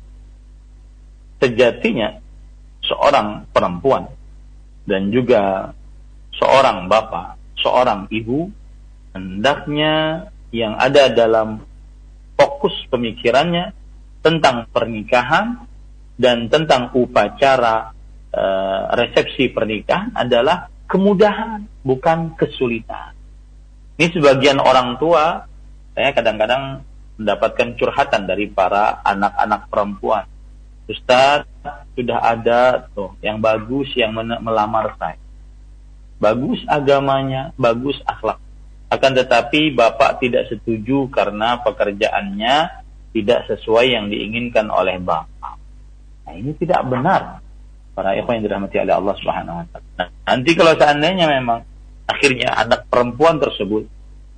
sejatinya seorang perempuan dan juga seorang bapak, seorang ibu, hendaknya yang ada dalam fokus pemikirannya tentang pernikahan dan tentang upacara resepsi pernikahan adalah kemudahan, bukan kesulitan. Ini sebagian orang tua, saya kadang-kadang mendapatkan curhatan dari para anak-anak perempuan. Ustaz, sudah ada tuh yang bagus yang melamar saya. Bagus agamanya, bagus akhlak. Akan tetapi bapak tidak setuju karena pekerjaannya tidak sesuai yang diinginkan oleh bapak. Nah, ini tidak benar. Para ikhwan yang dirahmati oleh Allah Subhanahu wa taala. Nah, nanti kalau seandainya memang akhirnya anak perempuan tersebut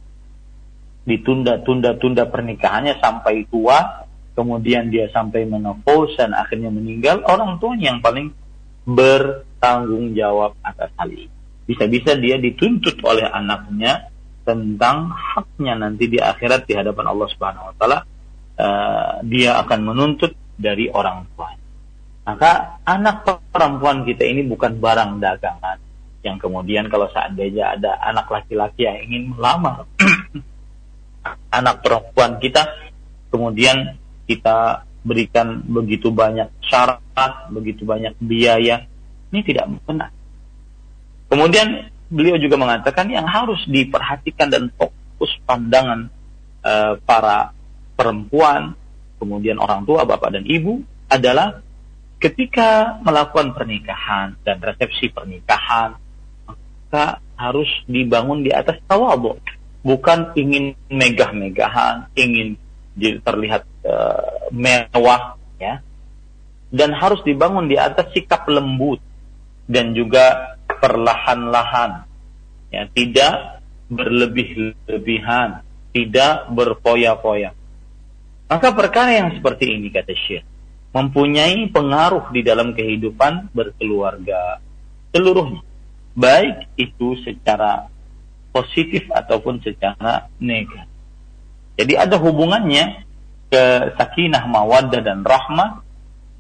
ditunda pernikahannya sampai tua, kemudian dia sampai menopause dan akhirnya meninggal, orang tuanya yang paling bertanggung jawab atas hal ini. Bisa-bisa dia dituntut oleh anaknya tentang haknya nanti di akhirat di hadapan Allah Subhanahu wa taala. Dia akan menuntut dari orang tua. Maka anak perempuan kita ini bukan barang dagangan yang kemudian kalau seandainya ada anak laki-laki yang ingin melamar anak perempuan kita, kemudian kita berikan begitu banyak syarat, begitu banyak biaya. Ini tidak benar. Kemudian beliau juga mengatakan yang harus diperhatikan dan fokus pandangan para perempuan, kemudian orang tua, bapak dan ibu adalah ketika melakukan pernikahan dan resepsi pernikahan, maka harus dibangun di atas tawadhu. Bukan ingin megah-megahan, ingin terlihat mewah, ya. Dan harus dibangun di atas sikap lembut dan juga perlahan-lahan, ya, tidak berlebih-lebihan, tidak berfoya-foya. Maka perkara yang seperti ini, kata Syekh, mempunyai pengaruh di dalam kehidupan berkeluarga seluruhnya, baik itu secara positif ataupun secara negatif. Jadi ada hubungannya ke sakinah, mawaddah dan rahmah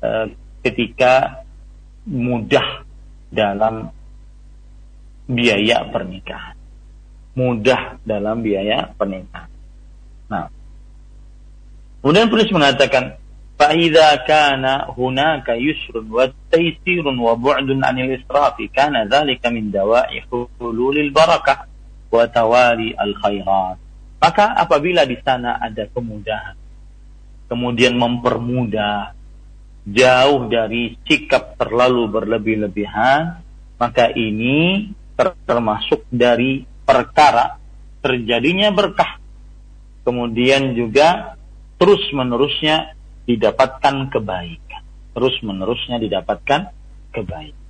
ketika mudah dalam biaya pernikahan. Mudah dalam biaya pernikahan. Nah, kemudian penulis mengatakan, فَإِذَا كَانَ هُنَاكَ يُسْرٌ وَتَيْسِيرٌ وَبُعْدٌ عَنِ الْإِسْرَافِ كَانَ ذَلِكَ مِنْ دَوَاعِ حُلُولِ الْبَرَكَةِ وَتَوَالِي الْخَيْرَاتِ. Maka apabila di sana ada kemudahan, kemudian mempermudah, jauh dari sikap terlalu berlebih-lebihan, maka ini termasuk dari perkara terjadinya berkah, kemudian juga terus-menerusnya didapatkan kebaikan. Terus-menerusnya didapatkan kebaikan.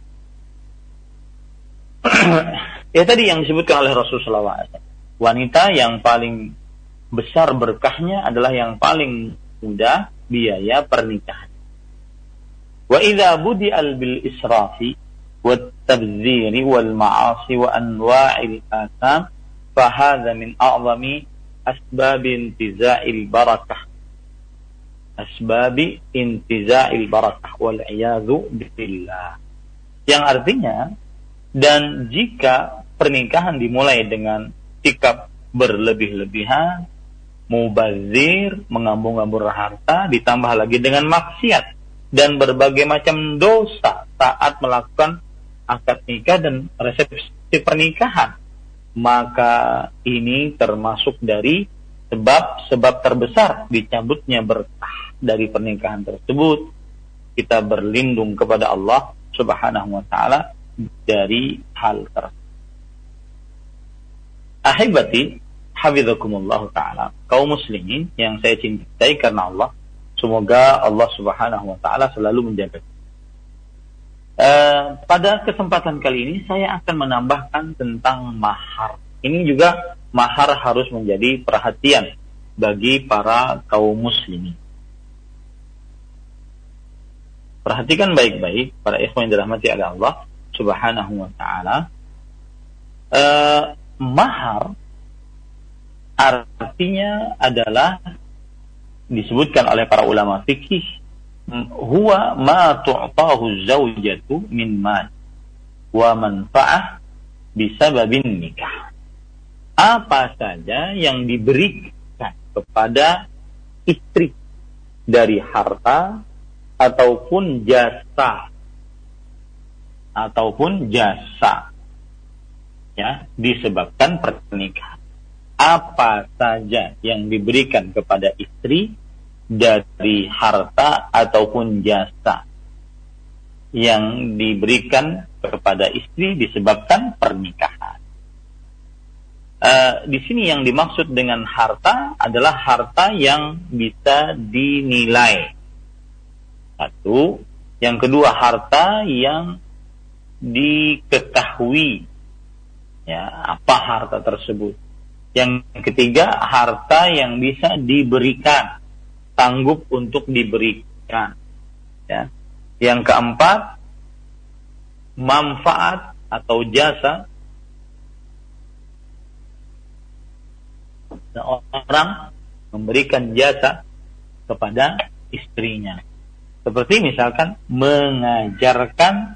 Ya tadi yang disebutkan oleh Rasulullah SAW. Wanita yang paling besar berkahnya adalah yang paling mudah biaya pernikahan. Wa idza budi'al bil israfi wat tabdziri wal ma'asi wa anwa'il atham fa hadza min a'zami asbab intiza'il barakah. Asbabi intiza'il barakah wal iyadzu billah. Yang artinya, dan jika pernikahan dimulai dengan sikap berlebih-lebihan, mubazir, mengambung-ambur harta, ditambah lagi dengan maksiat dan berbagai macam dosa saat melakukan akad nikah dan resepsi pernikahan, maka ini termasuk dari sebab-sebab terbesar dicabutnya berkah dari pernikahan tersebut. Kita berlindung kepada Allah Subhanahu wa ta'ala dari hal tersebut. Ahibati hafizakumullah ta'ala, kaum muslimin yang saya cintai karena Allah, semoga Allah Subhanahu wa ta'ala selalu menjaga. Pada kesempatan kali ini saya akan menambahkan tentang mahar. Ini juga mahar harus menjadi perhatian bagi para kaum muslimin. Perhatikan baik-baik para ikhwan yang dirahmati oleh Allah Subhanahu wa ta'ala. Mahar artinya adalah, disebutkan oleh para ulama fikih, huwa ma tu'tahu zawjatu min mal wa manfa'ah bisababin nikah. Apa saja yang diberikan kepada istri dari harta ataupun jasa, ya, disebabkan pernikahan. Apa saja yang diberikan kepada istri dari harta ataupun jasa yang diberikan kepada istri disebabkan pernikahan. Di sini yang dimaksud dengan harta adalah harta yang bisa dinilai. Satu, yang kedua harta yang diketahui, ya, apa harta tersebut. Yang ketiga harta yang bisa diberikan, sanggup untuk diberikan, ya. Yang keempat manfaat atau jasa. Orang memberikan jasa kepada istrinya, seperti misalkan mengajarkan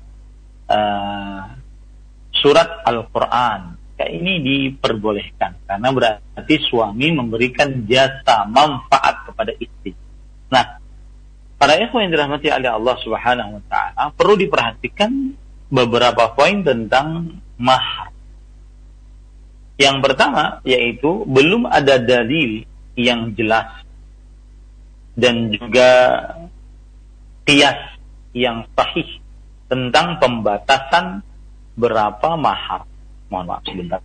surat Al-Quran. Kayak ini diperbolehkan karena berarti suami memberikan jasa manfaat kepada istri. Nah, para ikhwan yang dirahmati oleh Allah Subhanahu wa ta'ala, perlu diperhatikan beberapa poin tentang mahar. Yang pertama yaitu belum ada dalil yang jelas dan juga qiyas yang sahih tentang pembatasan berapa mahar. Mohon maaf sebentar.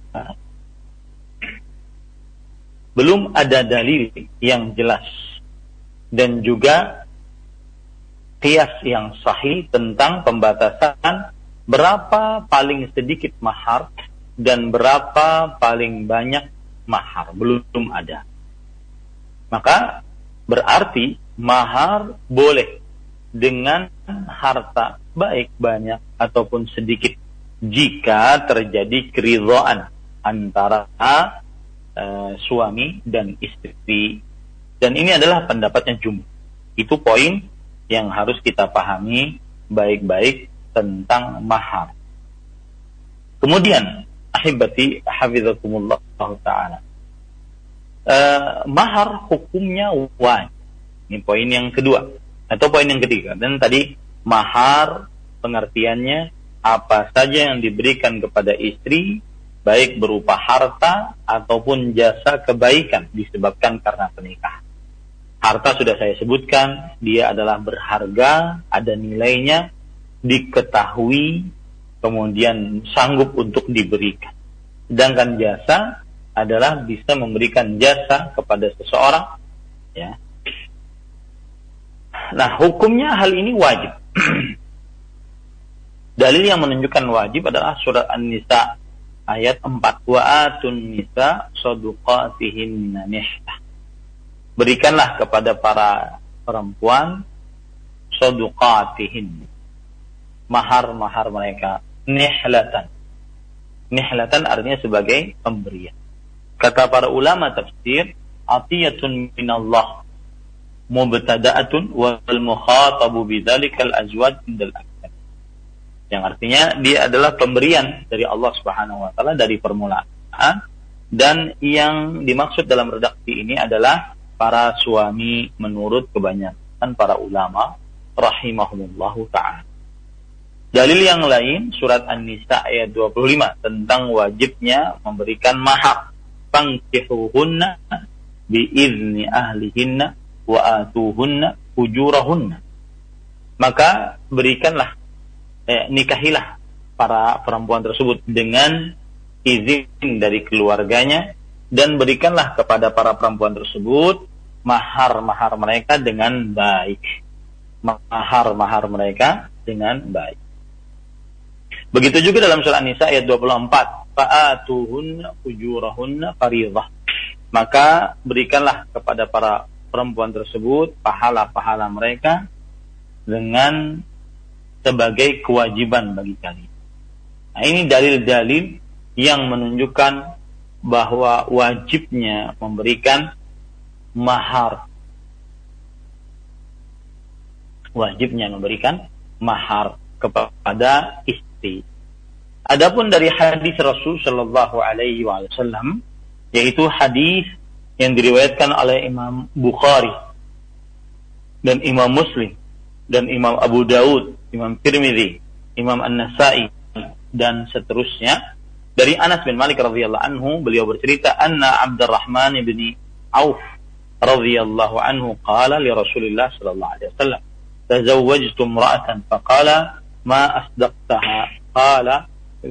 Belum ada dalil yang jelas dan juga qiyas yang sahih tentang pembatasan berapa paling sedikit mahar dan berapa paling banyak mahar. Belum ada. Maka berarti mahar boleh dengan harta, baik banyak ataupun sedikit, jika terjadi keridhaan antara suami dan istri. Dan ini adalah pendapatnya jumhur. Itu poin yang harus kita pahami baik-baik tentang mahar. Kemudian, ahibati hafizakumullah ta'ala, mahar hukumnya wajib. Ini poin yang kedua atau poin yang ketiga. Dan tadi mahar pengertiannya apa saja yang diberikan kepada istri, baik berupa harta ataupun jasa kebaikan disebabkan karena pernikahan. Harta sudah saya sebutkan, dia adalah berharga, ada nilainya, diketahui, kemudian sanggup untuk diberikan. Sedangkan jasa adalah bisa memberikan jasa kepada seseorang, ya. Nah, hukumnya hal ini wajib. Dalil yang menunjukkan wajib adalah surat An-Nisa ayat 4, wa atun nisa shadaqatihinna nihlah. Berikanlah kepada para perempuan shadaqatihin, mahar-mahar mereka, nihlatan. Nihlatan artinya sebagai pemberian. Kata para ulama tafsir, atiyatun minallah mubtada'atun wal mukhatabu bidzalikal azwaj indal aktsar. Yang artinya dia adalah pemberian dari Allah Subhanahu wa taala dari permulaan, dan yang dimaksud dalam redaksi ini adalah para suami menurut kebanyakan para ulama rahimahumullahu ta'ala. Dalil yang lain surat An-Nisa ayat 25 tentang wajibnya memberikan mahar. Fankihuhunna biizni ahlihinna wa atuhunna ujurahunna. Maka berikanlah, nikahilah para perempuan tersebut dengan izin dari keluarganya, dan berikanlah kepada para perempuan tersebut mahar-mahar mereka dengan baik. Mahar-mahar mereka dengan baik. Begitu juga dalam surah An-Nisa ayat 24, fa'atuhunna ujurahunna fariidhah. Maka berikanlah kepada para perempuan tersebut pahala-pahala mereka dengan sebagai kewajiban bagi kalian. Nah, ini dalil-dalil yang menunjukkan bahwa wajibnya memberikan mahar. Wajibnya memberikan mahar kepada istri. Adapun dari hadis Rasul sallallahu alaihi wasallam, yaitu hadis yang diriwayatkan oleh Imam Bukhari dan Imam Muslim dan Imam Abu Daud, Imam Tirmidzi, Imam An-Nasa'i dan seterusnya, dari Anas bin Malik radhiyallahu anhu, beliau bercerita, anna Abdurrahman bin Auf radhiyallahu anhu qala li Rasulillah sallallahu alaihi wasallam, tazawwajtu imra'atan faqala ma asdaqtaha qala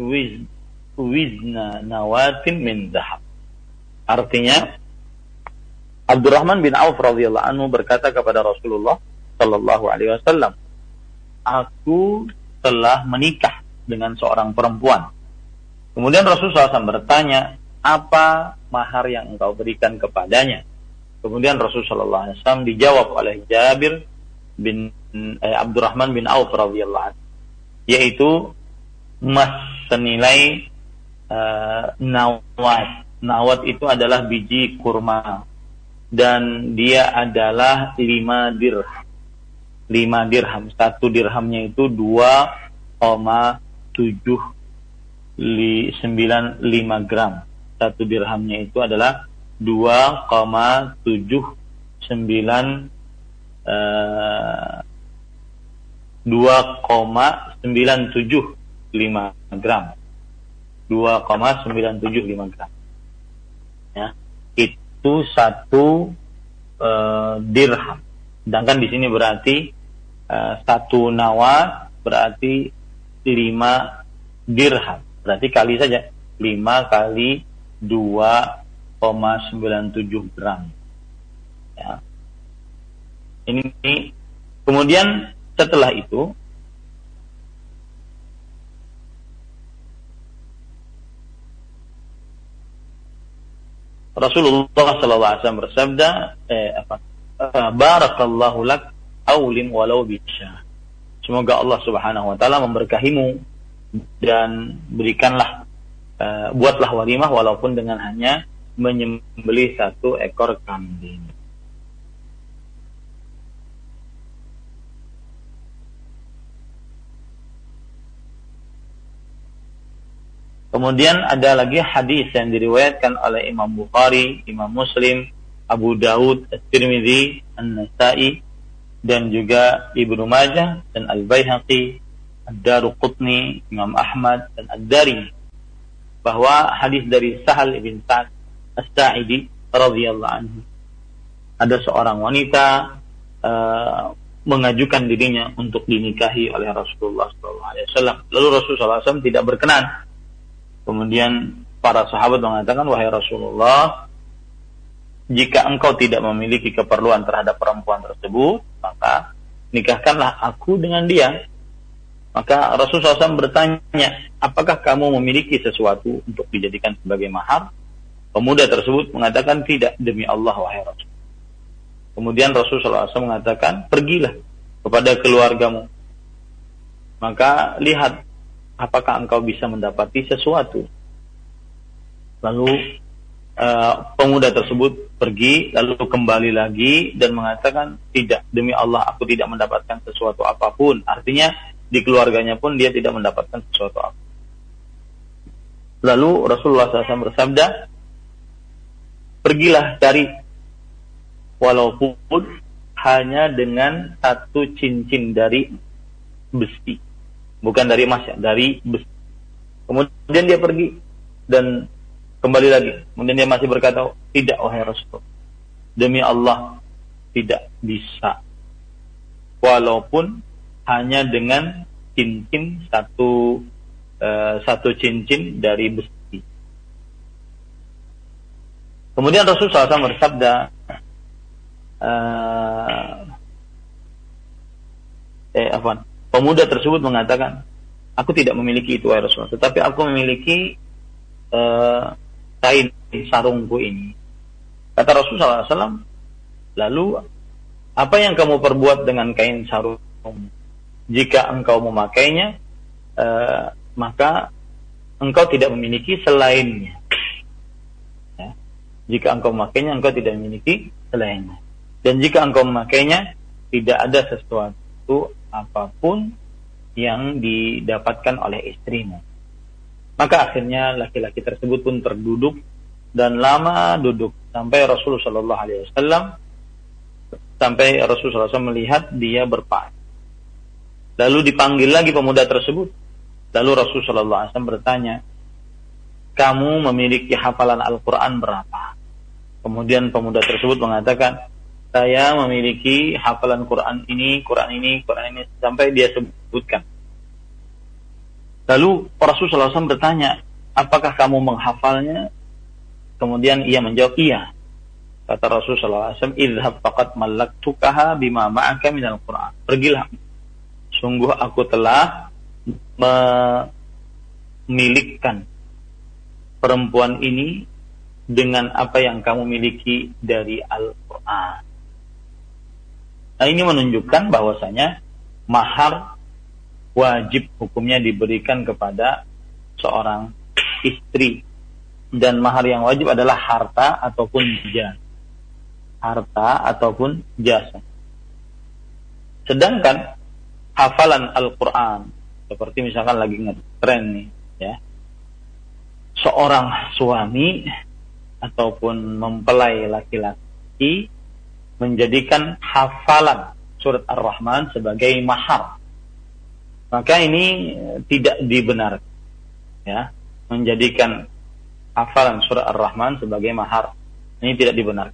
wizna nawatin min dhahab. Artinya, Abdurrahman bin Auf radhiyallahu anhu berkata kepada Rasulullah sallallahu alaihi wasallam, aku telah menikah dengan seorang perempuan. Kemudian Rasulullah SAW bertanya, apa mahar yang engkau berikan kepadanya? Kemudian Rasulullah SAW dijawab oleh Jabir bin Abdurrahman bin Auf radhiyallahu anhu, yaitu emas senilai nawat. Nawat itu adalah biji kurma, dan dia adalah 5 dirham. 5 dirham. 1 dirhamnya itu 2,795 gram. 1 dirhamnya itu adalah 2,975 gram. 2,975 gram. Ya, itu 1 dirham. Sedangkan di sini berarti 1 nawat berarti 5 dirham. Berarti kali saja 5 kali 2,97 gram. Ya. Ini kemudian setelah itu Rasulullah SAW bersabda, barakallahu lak awlim walau bisya. Semoga Allah Subhanahu wa taala memberkahimu dan berikanlah, buatlah walimah walaupun dengan hanya menyembelih 1 ekor kambing. Kemudian ada lagi hadis yang diriwayatkan oleh Imam Bukhari, Imam Muslim, Abu Dawud, At-Tirmidzi, An-Nasa'i, dan juga Ibnu Majah dan Al-Baihaqi, Ad-Daruqutni, Imam Ahmad dan Ad-Darimi, bahwa hadis dari Sahal bin Sa'ad As-Sa'idi radhiyallahu anhu, ada seorang wanita mengajukan dirinya untuk dinikahi oleh Rasulullah SAW. Lalu Rasulullah SAW tidak berkenan. Kemudian para sahabat mengatakan, wahai Rasulullah, jika engkau tidak memiliki keperluan terhadap perempuan tersebut, maka nikahkanlah aku dengan dia. Maka Rasulullah SAW bertanya, apakah kamu memiliki sesuatu untuk dijadikan sebagai mahar? Pemuda tersebut mengatakan, tidak, demi Allah wahai Rasul. Kemudian Rasulullah SAW mengatakan, pergilah kepada keluargamu, maka lihat apakah engkau bisa mendapati sesuatu. Lalu pemuda tersebut pergi, lalu kembali lagi dan mengatakan, tidak, demi Allah aku tidak mendapatkan sesuatu apapun. Artinya di keluarganya pun dia tidak mendapatkan sesuatu apapun. Lalu Rasulullah SAW bersabda, pergilah cari, walaupun hanya dengan satu cincin dari besi, bukan dari emas ya, dari besi. Kemudian dia pergi dan kembali lagi. Kemudian dia masih berkata, tidak wahai Rasul, demi Allah tidak bisa, walaupun hanya dengan cincin satu cincin dari besi. Kemudian Rasulullah SAW bersabda, pemuda tersebut mengatakan, aku tidak memiliki itu wahai Rasulullah, tetapi aku memiliki kain sarungku ini. Kata Rasulullah SAW, lalu apa yang kamu perbuat dengan kain sarung? Jika engkau memakainya, maka engkau tidak memiliki selainnya. Ya. Jika engkau memakainya, engkau tidak memiliki selainnya. Dan jika engkau memakainya, tidak ada sesuatu apapun yang didapatkan oleh istrimu. Maka akhirnya laki-laki tersebut pun terduduk dan lama duduk sampai Rasulullah SAW melihat dia berpaling. Lalu dipanggil lagi pemuda tersebut. Lalu Rasulullah SAW bertanya, kamu memiliki hafalan Al-Quran berapa? Kemudian pemuda tersebut mengatakan, saya memiliki hafalan Quran ini, sampai dia sebutkan. Lalu Rasulullah SAW bertanya, apakah kamu menghafalnya? Kemudian ia menjawab, iya. Kata Rasulullah SAW, idhab faqad mallaktukaha bima ma'aka minal Quran. Pergilah, sungguh aku telah memilikkan perempuan ini dengan apa yang kamu miliki dari Al-Quran. Nah, ini menunjukkan bahwasanya mahar wajib hukumnya diberikan kepada seorang istri, dan mahar yang wajib adalah harta ataupun jasa. Sedangkan hafalan Al-Quran, seperti misalkan lagi ngetren nih, ya, seorang suami ataupun mempelai laki-laki menjadikan hafalan surat Ar-Rahman sebagai mahar, maka ini tidak dibenarkan, ya, menjadikan hafalan surat Ar-Rahman sebagai mahar. Ini tidak dibenarkan.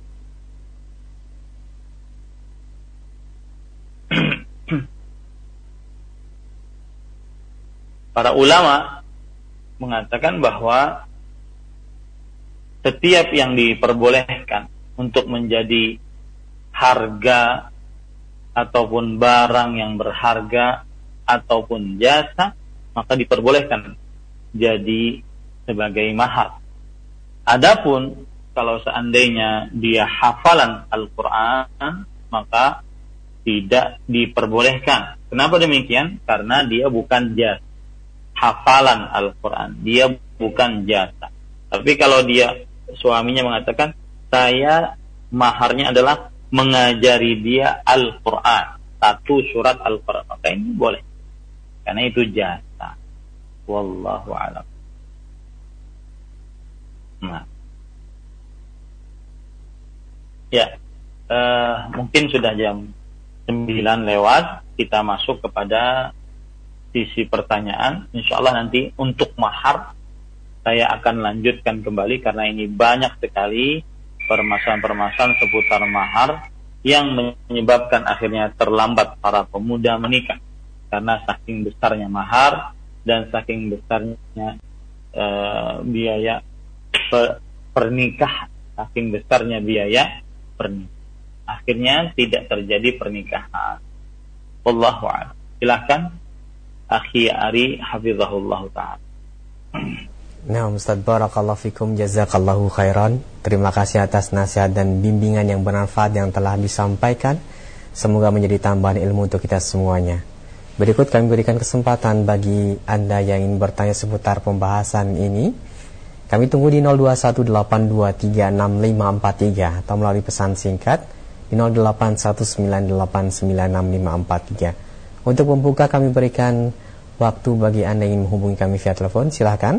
Para ulama mengatakan bahwa setiap yang diperbolehkan untuk menjadi harga ataupun barang yang berharga ataupun jasa, maka diperbolehkan jadi sebagai mahar. Adapun kalau seandainya dia hafalan Al-Quran, maka tidak diperbolehkan. Kenapa demikian? Karena dia bukan jasa. Hafalan Al-Quran, dia bukan jasa. Tapi kalau dia, suaminya mengatakan, saya maharnya adalah mengajari dia Al-Quran, satu surat Al-Quran, maka ini boleh, karena itu jasa. Wallahu a'lam. Nah. Ya, mungkin sudah jam 9 lewat, kita masuk kepada sisi pertanyaan. Insyaallah nanti untuk mahar saya akan lanjutkan kembali karena ini banyak sekali permasalahan-permasalahan seputar mahar yang menyebabkan akhirnya terlambat para pemuda menikah karena saking besarnya mahar dan saking besarnya biaya pernikahan, saking besarnya biaya pernikahan. Akhirnya tidak terjadi pernikahan. Wallahu a'lam. Silakan Akhi Ari hafizahullah ta'ala. Nah, Ustaz, barakallahu fikum, jazakallahu khairan. Terima kasih atas nasihat dan bimbingan yang bermanfaat yang telah disampaikan. Semoga menjadi tambahan ilmu untuk kita semuanya. Berikut kami berikan kesempatan bagi Anda yang ingin bertanya seputar pembahasan ini. Kami tunggu di 0218236543 atau melalui pesan singkat di 0819896543. Untuk membuka kami berikan waktu bagi Anda yang ingin menghubungi kami via telepon. Silahkan.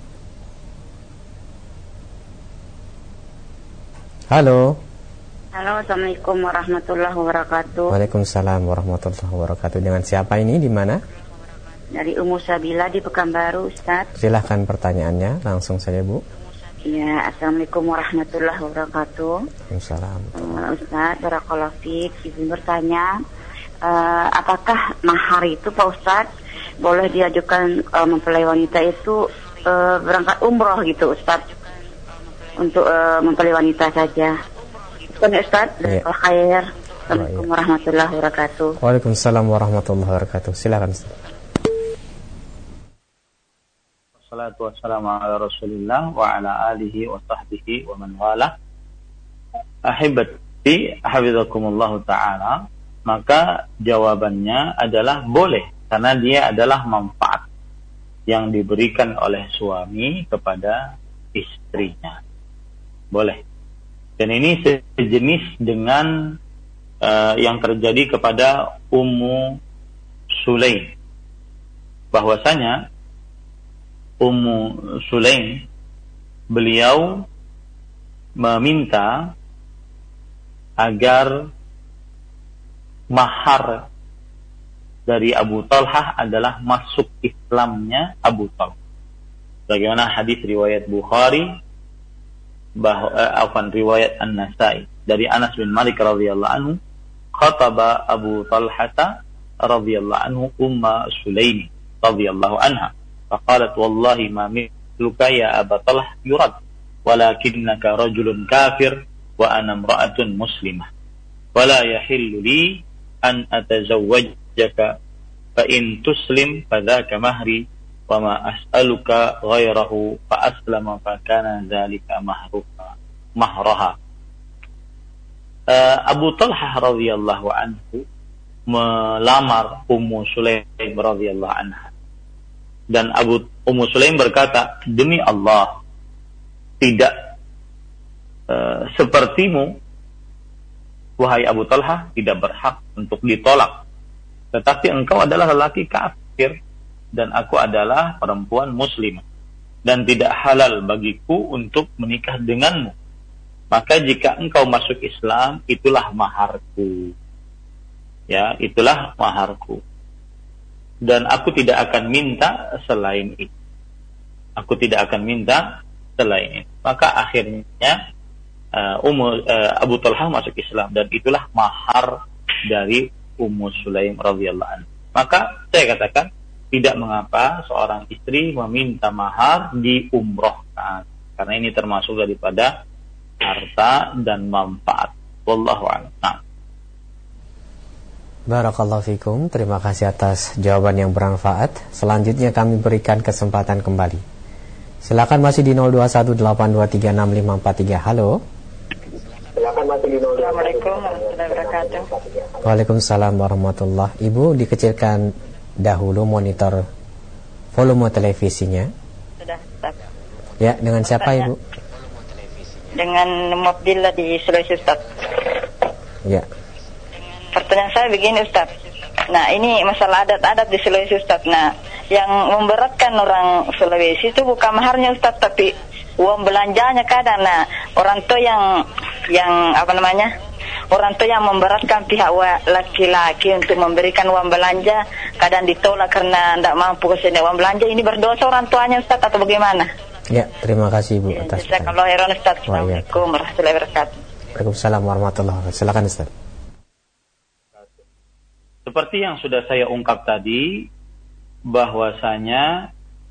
Halo. Halo, assalamualaikum warahmatullahi wabarakatuh. Waalaikumsalam warahmatullahi wabarakatuh. Dengan siapa ini, di mana? Dari Ummu Sabila di Pekanbaru, Ustaz. Silahkan pertanyaannya, langsung saja Bu. Ya, assalamualaikum warahmatullahi wabarakatuh. Waalaikumsalam. Ustaz, barakallahu fiik. Izin bertanya, apakah mahar itu Pak Ustaz boleh diajukan mempelai wanita itu berangkat umroh gitu Ustaz? Untuk mempelai wanita saja. Ustaz, khair. Assalamualaikum warahmatullahi wabarakatuh. Waalaikumsalam warahmatullahi wabarakatuh. Silakan Ustaz. Wassalatu wassalamu ala Rasulillah wa ala alihi wa sahbihi wa man wala. Ahibati hafizakumullah ta'ala. Maka jawabannya adalah boleh, karena dia adalah manfaat yang diberikan oleh suami kepada istrinya. Boleh. Dan ini sejenis dengan yang terjadi kepada Ummu Sulaim. Bahwasanya Ummu Sulaim, beliau meminta agar mahar dari Abu Talhah adalah masuk Islamnya Abu Talhah. Bagaimana hadis riwayat Bukhari, riwayat An-Nasai dari Anas bin Malik radhiyallahu anhu, khataba Abu Talhah radhiyallahu anhu Umma Sulaim radhiyallahu anha, faqalat wallahi ma mithluka ya Aba Talhah yurad, walakinnaka rajulun kafir wa ana imra'atun muslimah, wala yahillu li an atazawwajaka fa in tuslim fadzaka mahri wa ma as'aluka ghairahu fa aslama fa kana dzalika mahraha. Abu Talhah radhiyallahu anhu melamar Ummu Sulaim radhiyallahu anha, dan Ummu Sulaim berkata, demi Allah, tidak sepertimu wahai Abu Talhah, tidak berhak untuk ditolak, tetapi engkau adalah lelaki kafir dan aku adalah perempuan muslim, dan tidak halal bagiku untuk menikah denganmu. Maka jika engkau masuk Islam, itulah maharku. Ya, itulah maharku. Dan aku tidak akan minta selain itu. Aku tidak akan minta selain itu. Maka akhirnya Abu Talhah masuk Islam, dan itulah mahar dari Ummu Sulaim radhiyallahu anha. Maka saya katakan, tidak mengapa seorang istri meminta mahar diumrohkan, karena ini termasuk daripada harta dan manfaat. Wallahu a'lam. Nah. Barakallahu fikum. Terima kasih atas jawaban yang bermanfaat. Selanjutnya kami berikan kesempatan kembali. Silakan masih di 0218236543. Halo. Assalamualaikum warahmatullahi wabarakatuh. Waalaikumsalam warahmatullahi. Ibu, dikecilkan dahulu monitor volume televisinya. Sudah, Ustaz. Ya, dengan siapa Ibu? Dengan Mubdillah di Sulawesi, Ustaz. Ya. Pertanyaan saya begini, Ustaz. Nah, ini masalah adat-adat di Sulawesi, Ustaz. Nah, yang memberatkan orang Sulawesi itu bukan maharnya, Ustaz, tapi uang belanjanya kadang orang tua yang orang tua yang memberatkan pihak laki-laki untuk memberikan uang belanja, kadang ditolak karena tidak mampu kesini uang belanja. Ini berdosa orang tuanya, Ustaz, atau bagaimana? Ya, terima kasih Ibu atas pertanyaan. Kalau heran, Ustaz. Assalamualaikum warahmatullahi wabarakatuh. Waalaikumsalam warahmatullahi wabarakatuh. Silakan, Ustaz. Seperti yang sudah saya ungkap tadi, bahwasanya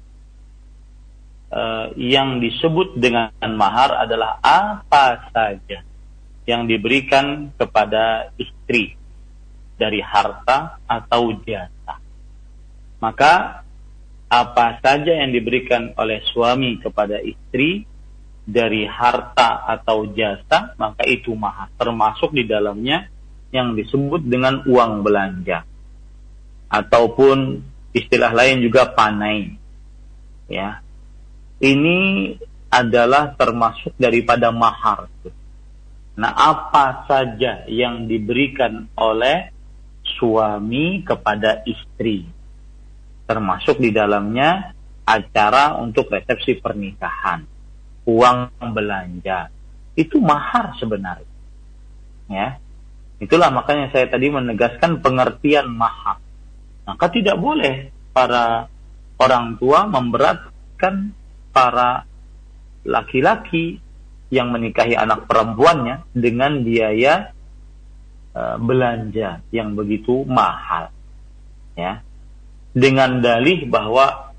yang disebut dengan mahar adalah apa saja yang diberikan kepada istri dari harta atau jasa. Maka apa saja yang diberikan oleh suami kepada istri dari harta atau jasa, maka itu mahar, termasuk di dalamnya yang disebut dengan uang belanja, ataupun istilah lain juga panai. Ya, ini adalah termasuk daripada mahar. Nah, apa saja yang diberikan oleh suami kepada istri, termasuk di dalamnya acara untuk resepsi pernikahan, uang belanja, itu mahar sebenarnya. Ya, itulah makanya saya tadi menegaskan pengertian mahar. Maka tidak boleh para orang tua memberatkan para laki-laki yang menikahi anak perempuannya dengan biaya belanja yang begitu mahal, ya, dengan dalih bahwa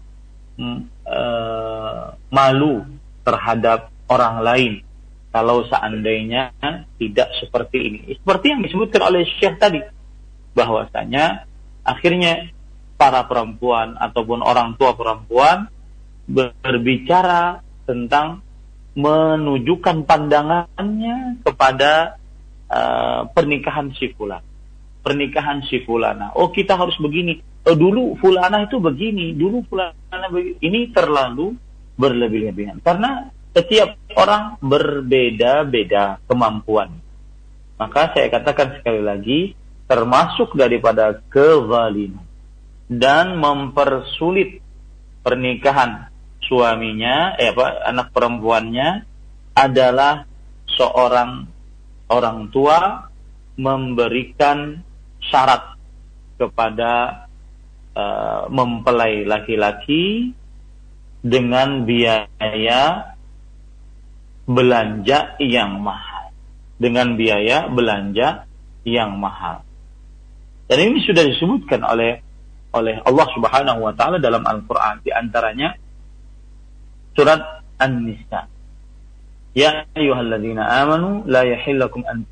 malu terhadap orang lain kalau seandainya tidak seperti ini. Seperti yang disebutkan oleh Syekh tadi, bahwasanya akhirnya para perempuan ataupun orang tua perempuan berbicara tentang menunjukkan pandangannya kepada pernikahan si fulan, pernikahan si fulana. Oh, kita harus begini. Oh, dulu fulana itu begini, dulu fulana begini. Ini terlalu berlebih-lebihan karena setiap orang berbeda-beda kemampuan. Maka saya katakan sekali lagi, termasuk daripada kezaliman dan mempersulit pernikahan suaminya, anak perempuannya, adalah seorang orang tua memberikan syarat kepada mempelai laki-laki dengan biaya belanja yang mahal, dengan biaya belanja yang mahal. Dan ini sudah disebutkan oleh Allah Subhanahu wa taala dalam Al-Qur'an, di antaranya surat An-Nisa. Ya ayyuhalladzina amanu la yahillakum an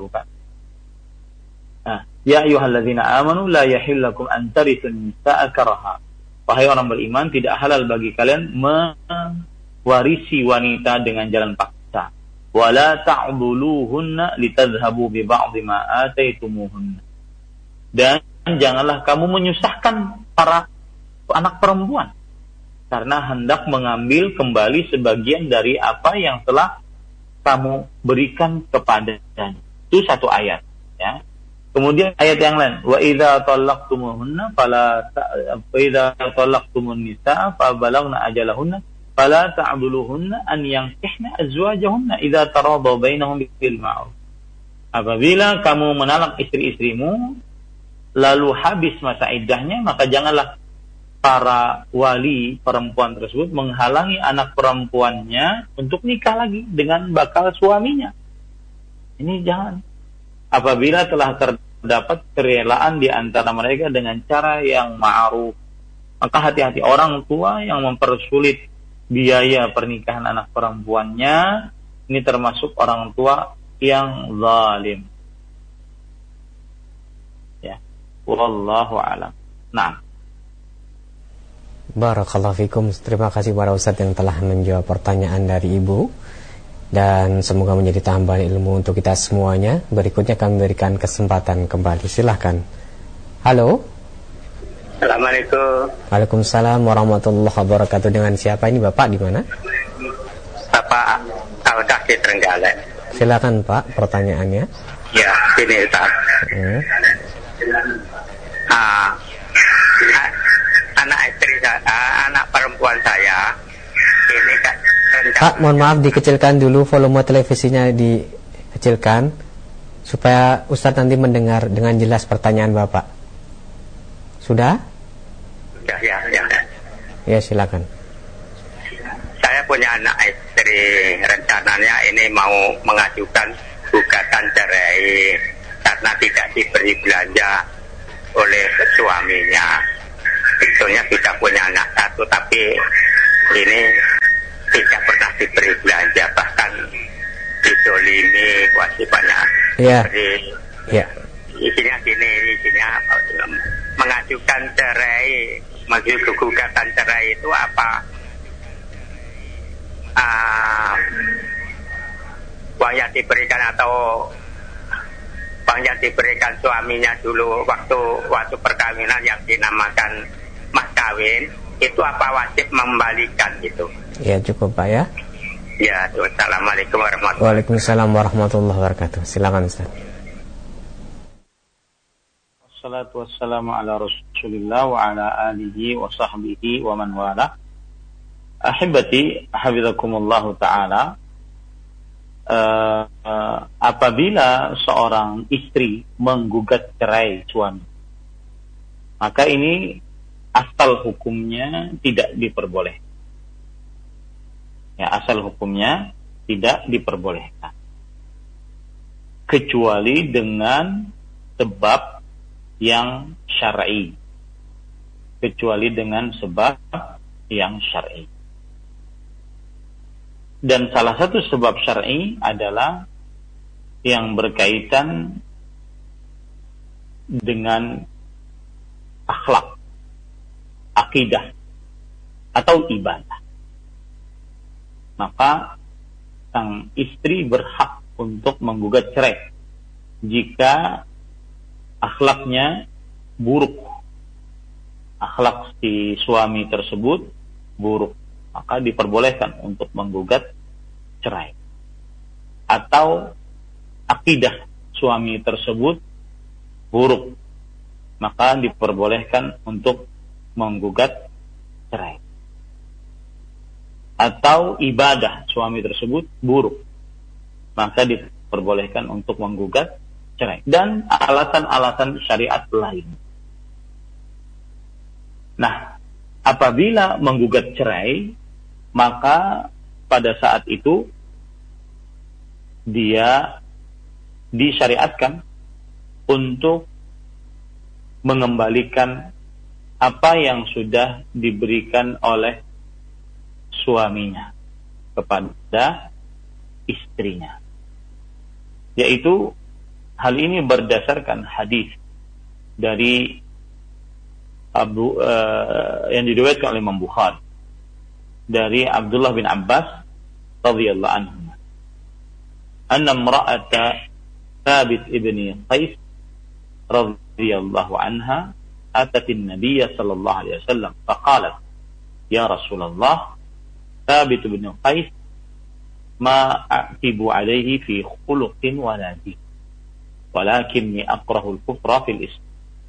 Ya ayyuhalladzina amanu la yahillakum an tarithun nisaa karaha. Wahai orang beriman, tidak halal bagi kalian mewarisi wanita dengan jalan paksa. Wala ta'dhuluhunna litadhhabu bi ba'dhi ma ataitumuhunna. Dan janganlah kamu menyusahkan para anak perempuan karena hendak mengambil kembali sebagian dari apa yang telah kamu berikan kepadanya. Itu satu ayat, ya. Kemudian ayat yang lain, wa idza talaqtumuhunna fala talaqtumun nisaa fa balagna ajalahunna fala ta'dhuluhunna an yankihna azwajahunna idza taradaw bainahum bil ma'ruf. Apabila kamu menalak istri-istrimu lalu habis masa iddahnya, maka janganlah para wali perempuan tersebut menghalangi anak perempuannya untuk nikah lagi dengan bakal suaminya. Ini jangan. Apabila telah terdapat kerelaan di antara mereka dengan cara yang ma'ruf, maka hati-hati orang tua yang mempersulit biaya pernikahan anak perempuannya. Ini termasuk orang tua yang zalim. Ya, wallahu a'lam. Nah, Barakallahu fikum. Terima kasih para ustadz yang telah menjawab pertanyaan dari ibu, dan semoga menjadi tambahan ilmu untuk kita semuanya. Berikutnya kami berikan kesempatan kembali. Silahkan. Halo. Assalamualaikum. Waalaikumsalam warahmatullahi wabarakatuh. Dengan siapa ini Bapak, di mana? Bapak Al-Dah di Trenggalek. Silakan Pak, pertanyaannya. Ya, ini Ustaz. Anak perempuan saya ini kan Pak, mohon maaf dikecilkan dulu volume televisinya, dikecilkan supaya Ustadz nanti mendengar dengan jelas pertanyaan Bapak. Sudah? Ya, ya, ya. Ya, silakan. Saya punya anak istri, rencananya ini mau mengajukan gugatan cerai karena tidak diberi belanja oleh suaminya. Sebetulnya sudah punya anak satu, tapi ini tidak pernah diberi belanja, bahkan didolimi kewajibannya. Iya. Jadi Ya. isinya mengajukan cerai, mengajukan gugatan cerai itu apa? Uang yang diberikan atau uang yang diberikan suaminya dulu waktu perkawinan yang dinamakan mas kawin, itu apa wajib mengembalikan gitu? Ya, cukup Pak ya. Ya, assalamualaikum warahmatullahi wabarakatuh. Waalaikumsalam warahmatullahi wabarakatuh. Silakan Ustaz. Wassalatu wassalamu ala Rasulillah wa ala alihi wa sahbihi wa man wala. Ahibati hafizakumullahu ta'ala. Apabila seorang istri menggugat cerai suami, maka ini asal hukumnya tidak diperbolehkan. Ya, asal hukumnya tidak diperbolehkan kecuali dengan sebab yang syar'i. Kecuali dengan sebab yang syar'i. Dan salah satu sebab syar'i adalah yang berkaitan dengan akhlak, akidah, atau ibadah. Maka sang istri berhak untuk menggugat cerai jika akhlaknya buruk, akhlak si suami tersebut buruk, maka diperbolehkan untuk menggugat cerai. Atau akidah suami tersebut buruk, maka diperbolehkan untuk menggugat cerai. Atau ibadah suami tersebut buruk, maka diperbolehkan untuk menggugat cerai. Dan alasan-alasan syariat lain. Nah, apabila menggugat cerai, maka pada saat itu dia disyariatkan untuk mengembalikan apa yang sudah diberikan oleh suaminya kepada istrinya. Yaitu hal ini berdasarkan hadis dari yang diriwayatkan oleh Imam Bukhari dari Abdullah bin Abbas radhiyallahu anhu. Anna imra'ata Thabit ibni Qais radhiyallahu anha atat an-nabiy sallallahu alaihi wasallam faqalat ya Rasulullah Thabit ibn Qais ma a'tibu alaihi fi khuluqin wala din walakinni akrahu al-kufra fil Islam.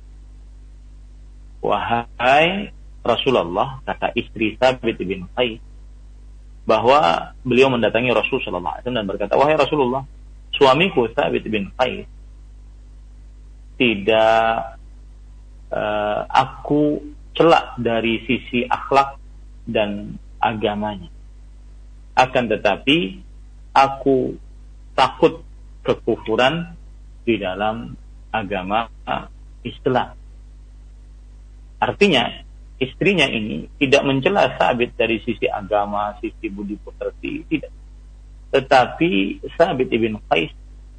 Wahai Rasulullah, kata istri Thabit bin Qais, bahwa beliau mendatangi Rasul sallallahu alaihi wasallam dan berkata, wahai Rasulullah, suamiku Thabit bin Qais tidak aku celak dari sisi akhlak dan agamanya. Akan tetapi aku takut kekufuran di dalam agama Islam. Artinya istrinya ini tidak mencela Thabit dari sisi agama, sisi budi pekerti, tidak. Tetapi Thabit bin Qais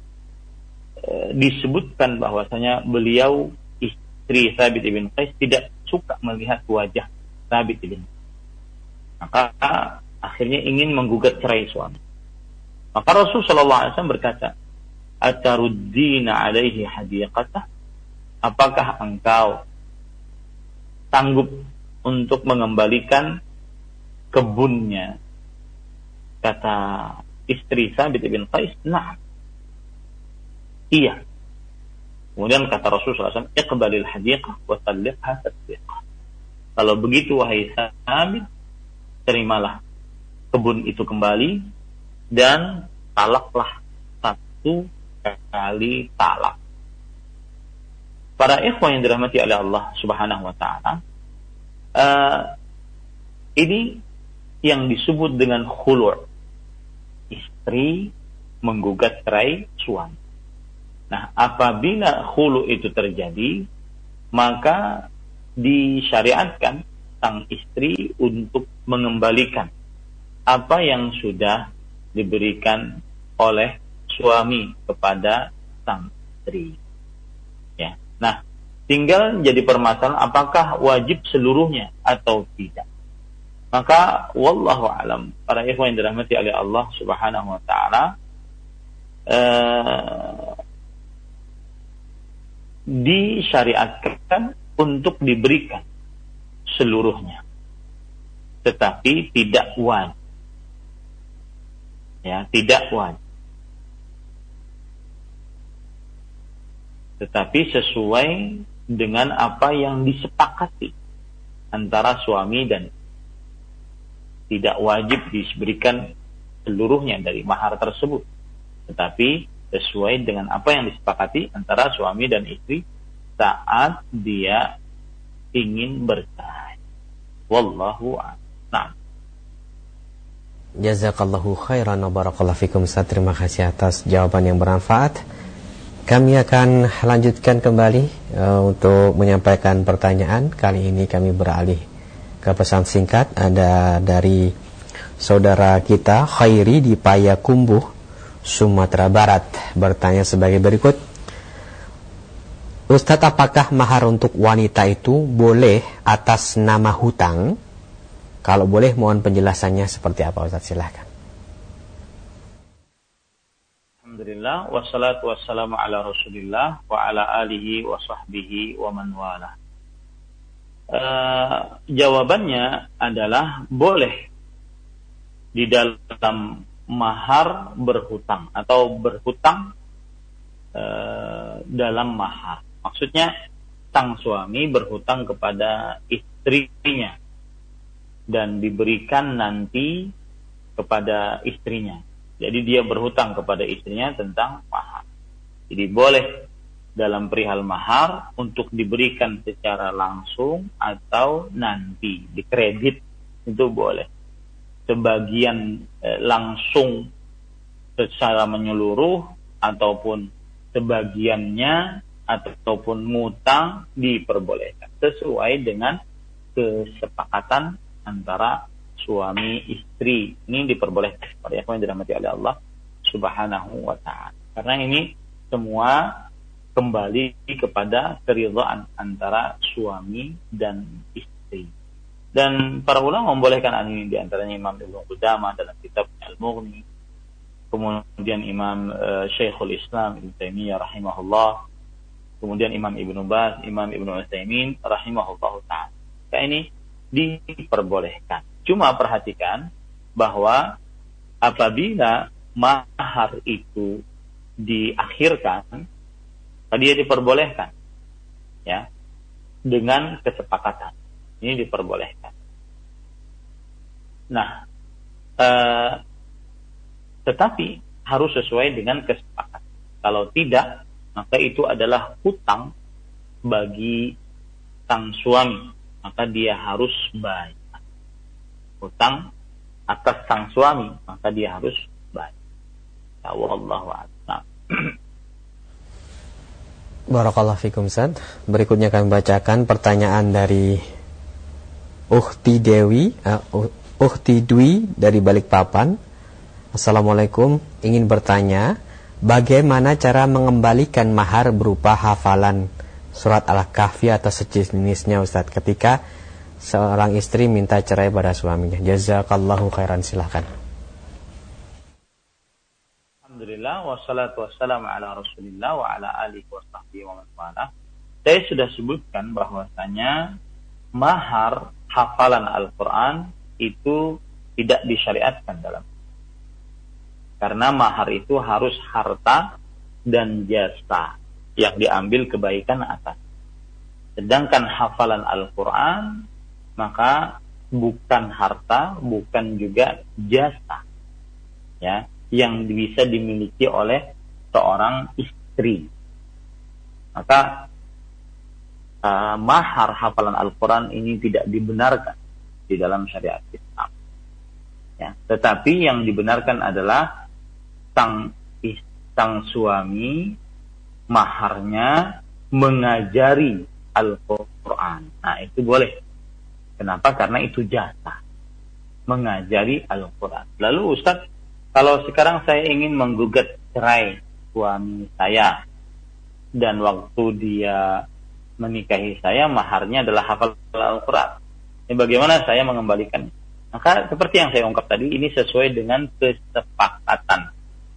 disebutkan bahwasanya beliau, istri Thabit bin Qais, tidak suka melihat wajah Thabit bin Qais. Maka akhirnya ingin menggugat cerai suami. Maka Rasul sallallahu alaihi wasallam berkata, "Ataruddina alaihi hadiqatah?" Apakah engkau sanggup untuk mengembalikan kebunnya? Kata istri Thabit bin Qais, "Nah." Iya. Kemudian kata Rasul sallallahu alaihi wasallam, "Iqbalil hadiqah wa talliqha tatbiqah." Kalau begitu wahai Thabit, terimalah kebun itu kembali dan talaklah 1 kali talak. Para ikhwan yang dirahmati oleh Allah Subhanahu wa taala, ini yang disebut dengan khulu'. Istri menggugat cerai suami. Nah, apabila khulu' itu terjadi, maka disyariatkan sang istri untuk mengembalikan apa yang sudah diberikan oleh suami kepada sang istri. Ya. Nah, tinggal jadi permasalahan apakah wajib seluruhnya atau tidak. Maka wallahu alam, para ikhwan yang dirahmati oleh Allah Subhanahu wa taala, disyariatkan untuk diberikan seluruhnya, tetapi tidak wajib. Ya, tidak wajib. Tetapi sesuai dengan apa yang disepakati antara suami dan istri. Tidak wajib diberikan seluruhnya dari mahar tersebut, tetapi sesuai dengan apa yang disepakati antara suami dan istri saat dia ingin bercerai. Wallahu a'lam. Jazakallahu khairan wa barakallahu fikum. Ustaz, terima kasih atas jawaban yang bermanfaat. Kami akan lanjutkan kembali untuk menyampaikan pertanyaan. Kali ini kami beralih ke pesan singkat. Ada dari saudara kita Khairi di Payakumbuh, Sumatera Barat, bertanya sebagai berikut. Ustadz, apakah mahar untuk wanita itu boleh atas nama hutang? Kalau boleh, mohon penjelasannya seperti apa, Ustadz, silahkan. Alhamdulillah, wassalatu wassalamu ala Rasulillah wa ala alihi wa sahbihi wa man wala. Jawabannya adalah boleh di dalam mahar berhutang atau berhutang dalam mahar. Maksudnya sang suami berhutang kepada istrinya dan diberikan nanti kepada istrinya. Jadi dia berhutang kepada istrinya tentang mahar. Jadi boleh dalam perihal mahar untuk diberikan secara langsung atau nanti dikredit, itu boleh. Sebagian langsung secara menyeluruh ataupun sebagiannya ataupun ngutang diperbolehkan sesuai dengan kesepakatan antara suami istri. Ini diperbolehkan pada yang dirahmati oleh Allah Subhanahu wa taala. Karena ini semua kembali kepada keridhaan antara suami dan istri. Dan para ulama membolehkan ini, di antaranya Imam Ibnu Qudamah dalam kitab Al-Mughni, kemudian Imam Syekhul Islam Ibnu Taimiyah rahimahullah, kemudian Imam Ibnu Baz, Imam Ibnu Utsaimin rahimahullah ta'ala. Ini diperbolehkan. Cuma perhatikan bahwa apabila mahar itu diakhirkan, dia diperbolehkan, ya, dengan kesepakatan. Ini diperbolehkan. Nah, tetapi harus sesuai dengan kesepakatan. Kalau tidak, maka itu adalah hutang bagi sang suami, maka dia harus bayar. Hutang atas sang suami, maka dia harus bayar. Wallahu a'lam. Barakallahu fikum, Ustaz. Berikutnya kami bacakan pertanyaan dari Ukhti Dwi dari Balikpapan. Assalamualaikum, ingin bertanya, bagaimana cara mengembalikan mahar berupa hafalan surat Al-Kahfi atau sejenisnya, Ustaz, ketika seorang istri minta cerai pada suaminya? Jazakallahu khairan, silahkan. Alhamdulillah, wassalatu wassalamu ala Rasulillah wa ala alihi wa sahbihi wa man wala. Saya sudah sebutkan bahwasanya mahar hafalan Al-Quran itu tidak disyariatkan dalam. Karena mahar itu harus harta dan jasa yang diambil kebaikan atas. Sedangkan hafalan Al-Quran, maka bukan harta, bukan juga jasa, ya, yang bisa dimiliki oleh seorang istri. Maka mahar hafalan Al-Quran ini tidak dibenarkan di dalam syariat Islam, ya. Tetapi yang dibenarkan adalah sang suami maharnya mengajari Al-Quran. Nah, itu boleh. Kenapa? Karena itu jasa, mengajari Al-Quran. Lalu Ustaz, kalau sekarang saya ingin menggugat cerai suami saya, dan waktu dia menikahi saya maharnya adalah hafalan Al-Quran, bagaimana saya mengembalikan? Maka seperti yang saya ungkap tadi, ini sesuai dengan kesepakatan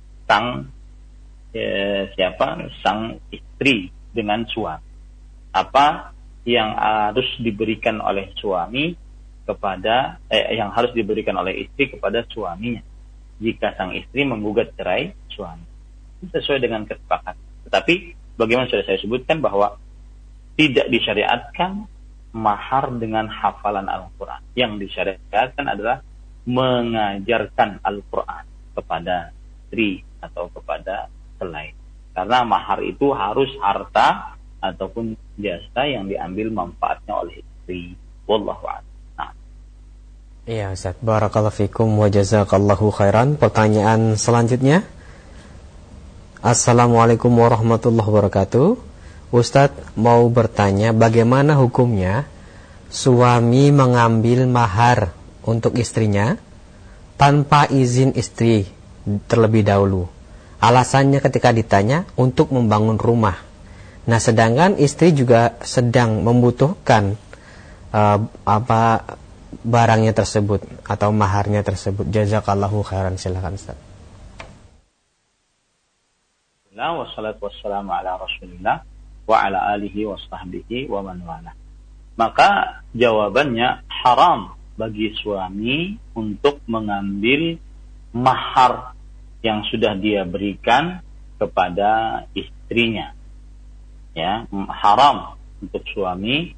sang istri dengan suami. Apa yang harus diberikan oleh suami kepada yang harus diberikan oleh istri kepada suaminya jika sang istri menggugat cerai suami, sesuai dengan kesepakatan. Tetapi bagaimana sudah saya sebutkan bahwa tidak disyariatkan mahar dengan hafalan Al-Quran. Yang disyariatkan adalah mengajarkan Al-Quran kepada istri atau kepada selain. Karena mahar itu harus harta ataupun jasa yang diambil manfaatnya oleh istri. Wallahu a'lam. Nah. Iya Ustaz, barakallahu fikum wa jazakallahu khairan. Pertanyaan selanjutnya. Assalamualaikum warahmatullahi wabarakatuh. Ustaz mau bertanya, bagaimana hukumnya suami mengambil mahar untuk istrinya tanpa izin istri terlebih dahulu? Alasannya ketika ditanya untuk membangun rumah. Nah, sedangkan istri juga sedang membutuhkan barangnya tersebut atau maharnya tersebut. Jazakallahu khairan. Silakan Ustaz. Wassalatu wassalamu ala Rasulillah wa ala alihi wa sahbihi wa man wala. Maka jawabannya haram bagi suami untuk mengambil mahar yang sudah dia berikan kepada istrinya. Ya, haram untuk suami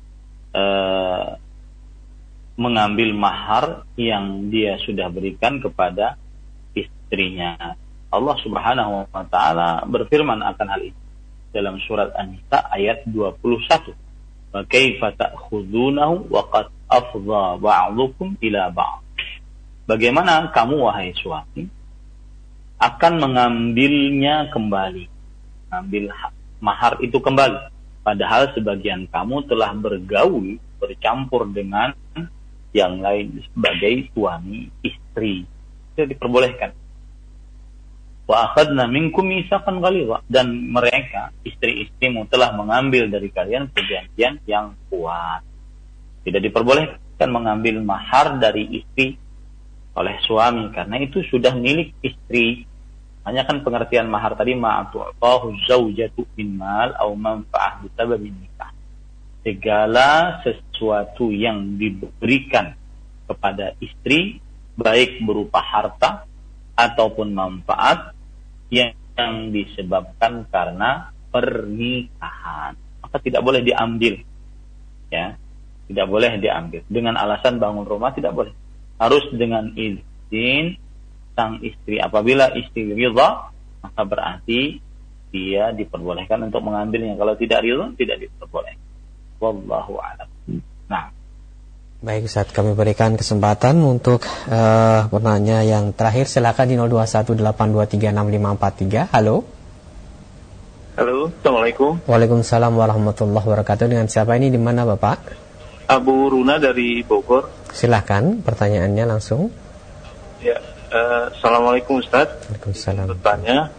mengambil mahar yang dia sudah berikan kepada istrinya. Allah Subhanahu wa taala berfirman akan hal ini dalam surat An-Nisa ayat 21. Wa kaifa ta'khudunahu wa qad afdha ba'dukum ila ba'd. Bagaimana kamu wahai suami akan mengambilnya kembali, mengambil mahar itu kembali, padahal sebagian kamu telah bergaul, bercampur dengan yang lain sebagai suami istri. Itu diperbolehkan. Wa akhadna minkum mitsaqan ghalidha, dan mereka istri-istrimu telah mengambil dari kalian perjanjian yang kuat. Tidak diperbolehkan mengambil mahar dari istri oleh suami karena itu sudah milik istri. Hanya kan pengertian mahar tadi ma'atu'tahu zawjatu min mal aw manfa'ah bisababin nikah. Segala sesuatu yang diberikan kepada istri baik berupa harta ataupun manfaat yang disebabkan karena pernikahan, maka tidak boleh diambil. Ya, tidak boleh diambil dengan alasan bangun rumah, tidak boleh. Harus dengan izin sang istri. Apabila istri ridha, maka berarti dia diperbolehkan untuk mengambilnya. Kalau tidak ridha, tidak diperbolehkan. Wallahu a'lam. Nah, baik Ustaz, kami berikan kesempatan untuk penanya yang terakhir. Silakan di 0218236543. Halo. Halo, Assalamualaikum. Waalaikumsalam warahmatullahi wabarakatuh. Dengan siapa ini, di mana Bapak? Abu Runa dari Bogor. Silakan pertanyaannya langsung. Ya, Assalamualaikum Ustaz. Waalaikumsalam. Bertanya,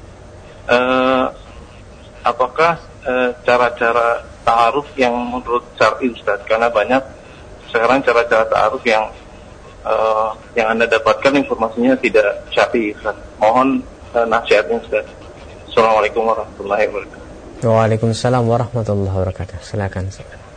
apakah cara-cara ta'aruf yang menurut syar'i Ustaz? Karena banyak sekarang cara-cara ta'aruf yang Anda dapatkan informasinya tidak syar'i Ustaz. Mohon nasihatnya Ustaz. Assalamualaikum warahmatullahi wabarakatuh. Waalaikumsalam warahmatullahi wabarakatuh. Silakan.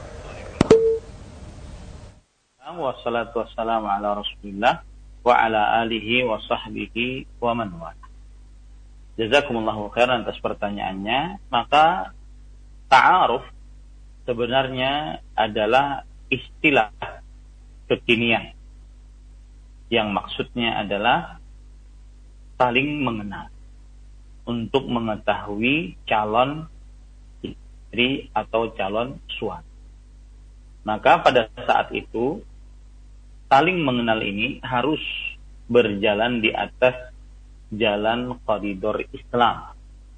Wassalatu wassalamu ala Rasulillah wa ala alihi wa sahbihi wa man wala. Jazakumullahu khairan atas pertanyaannya. Maka ta'aruf sebenarnya adalah istilah kekinian, yang maksudnya adalah saling mengenal untuk mengetahui calon istri atau calon suami. Maka pada saat itu saling mengenal ini harus berjalan di atas jalan koridor Islam.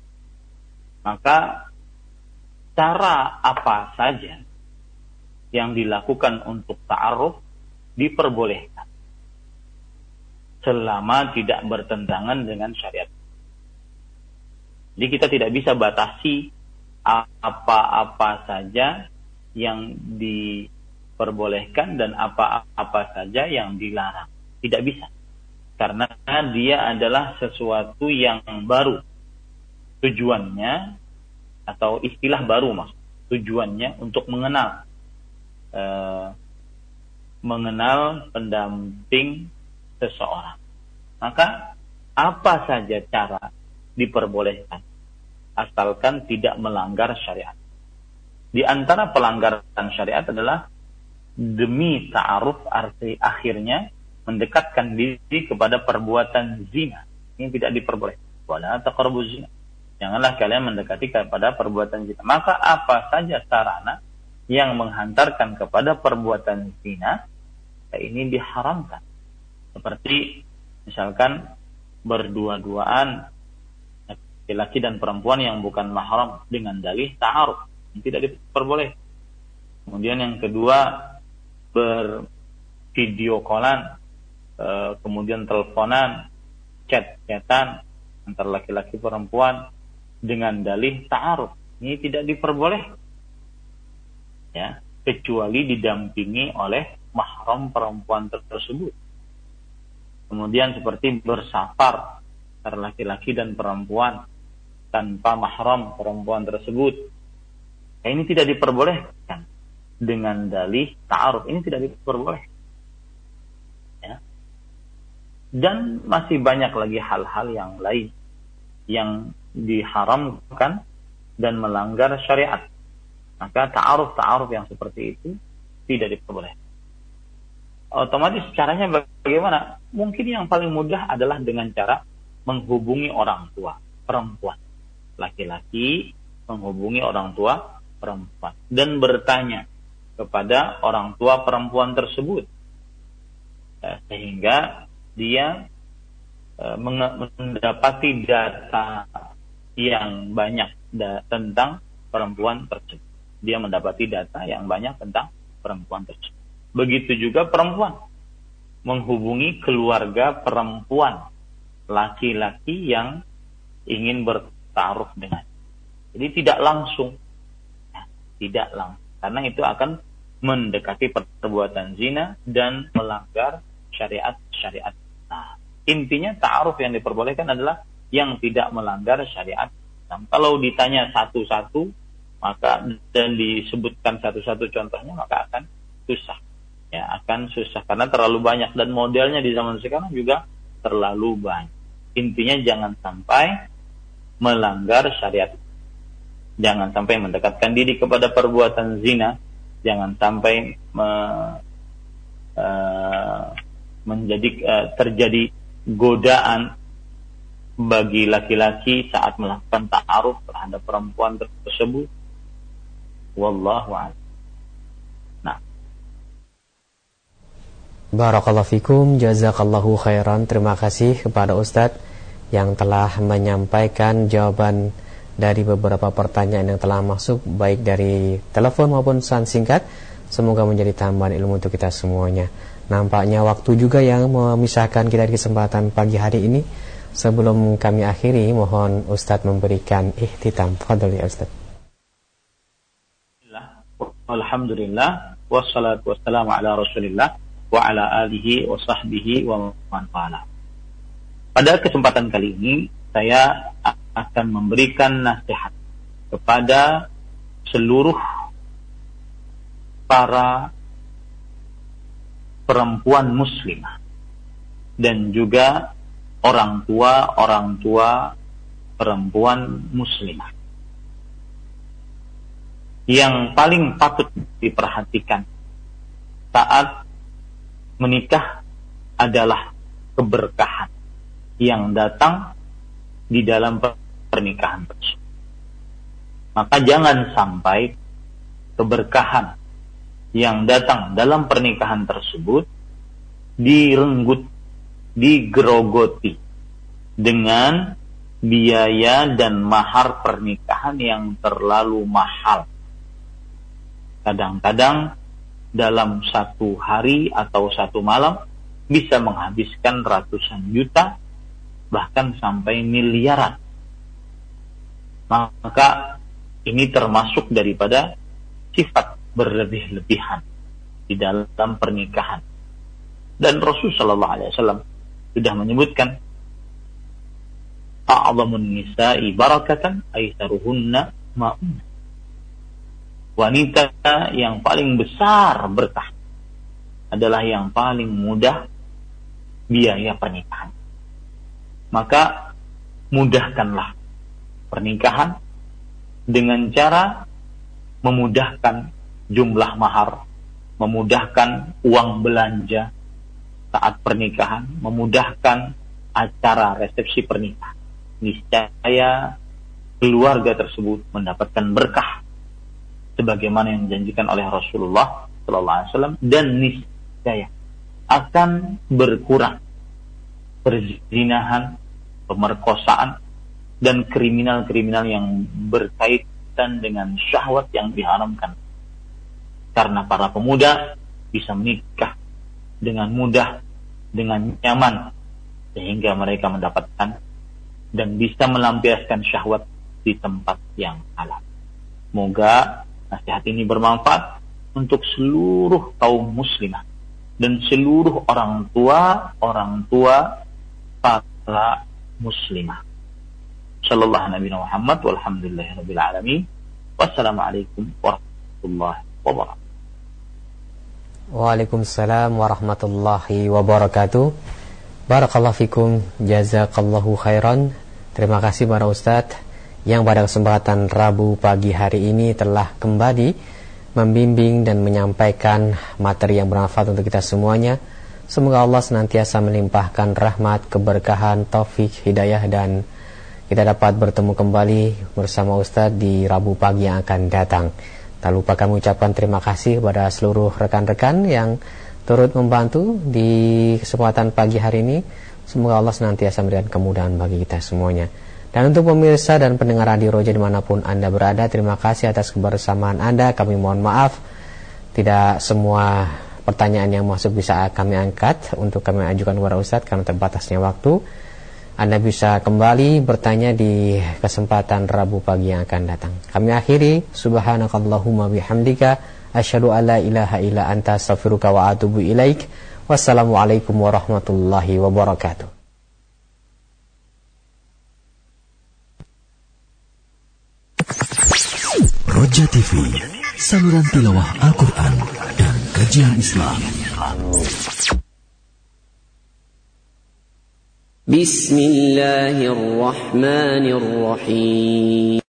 Maka cara apa saja yang dilakukan untuk ta'aruf diperbolehkan selama tidak bertentangan dengan syariat. Jadi kita tidak bisa batasi apa-apa saja yang diperbolehkan dan apa-apa saja yang dilarang. Tidak bisa. Karena dia adalah sesuatu yang baru. Tujuannya atau istilah baru tujuannya untuk mengenal pendamping seseorang. Maka apa saja cara diperbolehkan asalkan tidak melanggar syariat. Di antara pelanggaran syariat adalah demi ta'aruf, arti akhirnya mendekatkan diri kepada perbuatan zina. Ini tidak diperbolehkan. Wala taqrabuz zina. Janganlah kalian mendekati kepada perbuatan zina. Maka apa saja sarana yang menghantarkan kepada perbuatan zina, ini diharamkan. Seperti misalkan berdua-duaan laki-laki dan perempuan yang bukan mahram dengan dalih ta'aruf, tidak diperbolehkan. Kemudian yang kedua, bervideo callan, kemudian teleponan, chat-chatan antar laki-laki perempuan dengan dalih ta'aruf, ini tidak diperbolehkan. Ya, kecuali didampingi oleh mahram perempuan tersebut. Kemudian seperti bersafar antara laki-laki dan perempuan tanpa mahram perempuan tersebut, ini tidak diperbolehkan dengan dalih ta'aruf, ini tidak diperbolehkan. Ya. Dan masih banyak lagi hal-hal yang lain yang diharamkan dan melanggar syariat. Maka ta'aruf yang seperti itu tidak diperbolehkan. Otomatis caranya bagaimana? Mungkin yang paling mudah adalah dengan cara menghubungi orang tua perempuan. Laki-laki menghubungi orang tua perempuan dan bertanya kepada orang tua perempuan tersebut, sehingga dia mendapati data yang banyak tentang perempuan tersebut. Dia mendapati data yang banyak tentang perempuan tersebut. Begitu juga perempuan menghubungi keluarga perempuan laki-laki yang ingin bertaruh dengan. Jadi tidak langsung, karena itu akan mendekati perbuatan zina dan melanggar syariat. Nah, intinya ta'aruf yang diperbolehkan adalah yang tidak melanggar syariat. Nah, kalau ditanya satu-satu maka dan disebutkan satu-satu contohnya, maka akan susah. Ya, akan susah karena terlalu banyak dan modelnya di zaman sekarang juga terlalu banyak. Intinya jangan sampai melanggar syariat. Jangan sampai mendekatkan diri kepada perbuatan zina, jangan sampai terjadi godaan bagi laki-laki saat melakukan ta'aruf terhadap perempuan tersebut. Wallahu a'lam. Nah, barakallahu fikum, jazakallahu khairan. Terima kasih kepada Ustadz yang telah menyampaikan jawaban dari beberapa pertanyaan yang telah masuk, baik dari telepon maupun pesan singkat. Semoga menjadi tambahan ilmu untuk kita semuanya. Nampaknya waktu juga yang memisahkan kita di kesempatan pagi hari ini. Sebelum kami akhiri, mohon Ustadz memberikan ihtitam. Fadhol ya Ustadz. Alhamdulillah, wassalatu wassalamu ala Rasulillah wa ala alihi wa sahbihi wa man wala. Pada kesempatan kali ini saya akan memberikan nasihat kepada seluruh para perempuan muslimah dan juga orang tua perempuan muslimah. Yang paling patut diperhatikan saat menikah adalah keberkahan yang datang di dalam pernikahan tersebut. Maka jangan sampai keberkahan yang datang dalam pernikahan tersebut direnggut, digerogoti dengan biaya dan mahar pernikahan yang terlalu mahal. Kadang-kadang dalam satu hari atau satu malam bisa menghabiskan ratusan juta, bahkan sampai miliaran. Maka ini termasuk daripada sifat berlebih-lebihan di dalam pernikahan. Dan Rasulullah SAW sudah menyebutkan, a'zamun nisa'i barakatan aitsaruhunna ma'un. Wanita yang paling besar berkah adalah yang paling mudah biaya pernikahan. Maka mudahkanlah pernikahan dengan cara memudahkan jumlah mahar, memudahkan uang belanja saat pernikahan, memudahkan acara resepsi pernikahan. Niscaya keluarga tersebut mendapatkan berkah sebagaimana yang dijanjikan oleh Rasulullah SAW, dan niscaya akan berkurang perzinahan, pemerkosaan, dan kriminal-kriminal yang berkaitan dengan syahwat yang diharamkan. Karena para pemuda bisa menikah dengan mudah, dengan nyaman, sehingga mereka mendapatkan dan bisa melampiaskan syahwat di tempat yang halal. Semoga nasihat ini bermanfaat untuk seluruh kaum muslimah dan seluruh orang tua para muslimah. Sallallahu Nabi Muhammad walhamdulillahirabbil alamin. Wassalamualaikum warahmatullahi wabarakatuh. Waalaikumsalam warahmatullahi wabarakatuh. Barakallahu fikum, jazakallahu khairan. Terima kasih para ustadz yang pada kesempatan Rabu pagi hari ini telah kembali membimbing dan menyampaikan materi yang bermanfaat untuk kita semuanya. Semoga Allah senantiasa melimpahkan rahmat, keberkahan, taufik, hidayah, dan kita dapat bertemu kembali bersama Ustadz di Rabu pagi yang akan datang. Tak lupa kami ucapkan terima kasih kepada seluruh rekan-rekan yang turut membantu di kesempatan pagi hari ini. Semoga Allah senantiasa memberikan kemudahan bagi kita semuanya. Dan untuk pemirsa dan pendengar Radio Roja dimanapun Anda berada, terima kasih atas kebersamaan Anda. Kami mohon maaf tidak semua pertanyaan yang masuk bisa kami angkat untuk kami ajukan kepada Ustadz karena terbatasnya waktu. Anda bisa kembali bertanya di kesempatan Rabu pagi yang akan datang. Kami akhiri, subhanakallahumma bihamdika asyhadu an la ilaha illa anta astaghfiruka wa atubu ilaik. Wassalamualaikum warahmatullahi wabarakatuh. Roja TV, saluran tilawah Al-Quran dan kajian Islam. Bismillahirrahmanirrahim.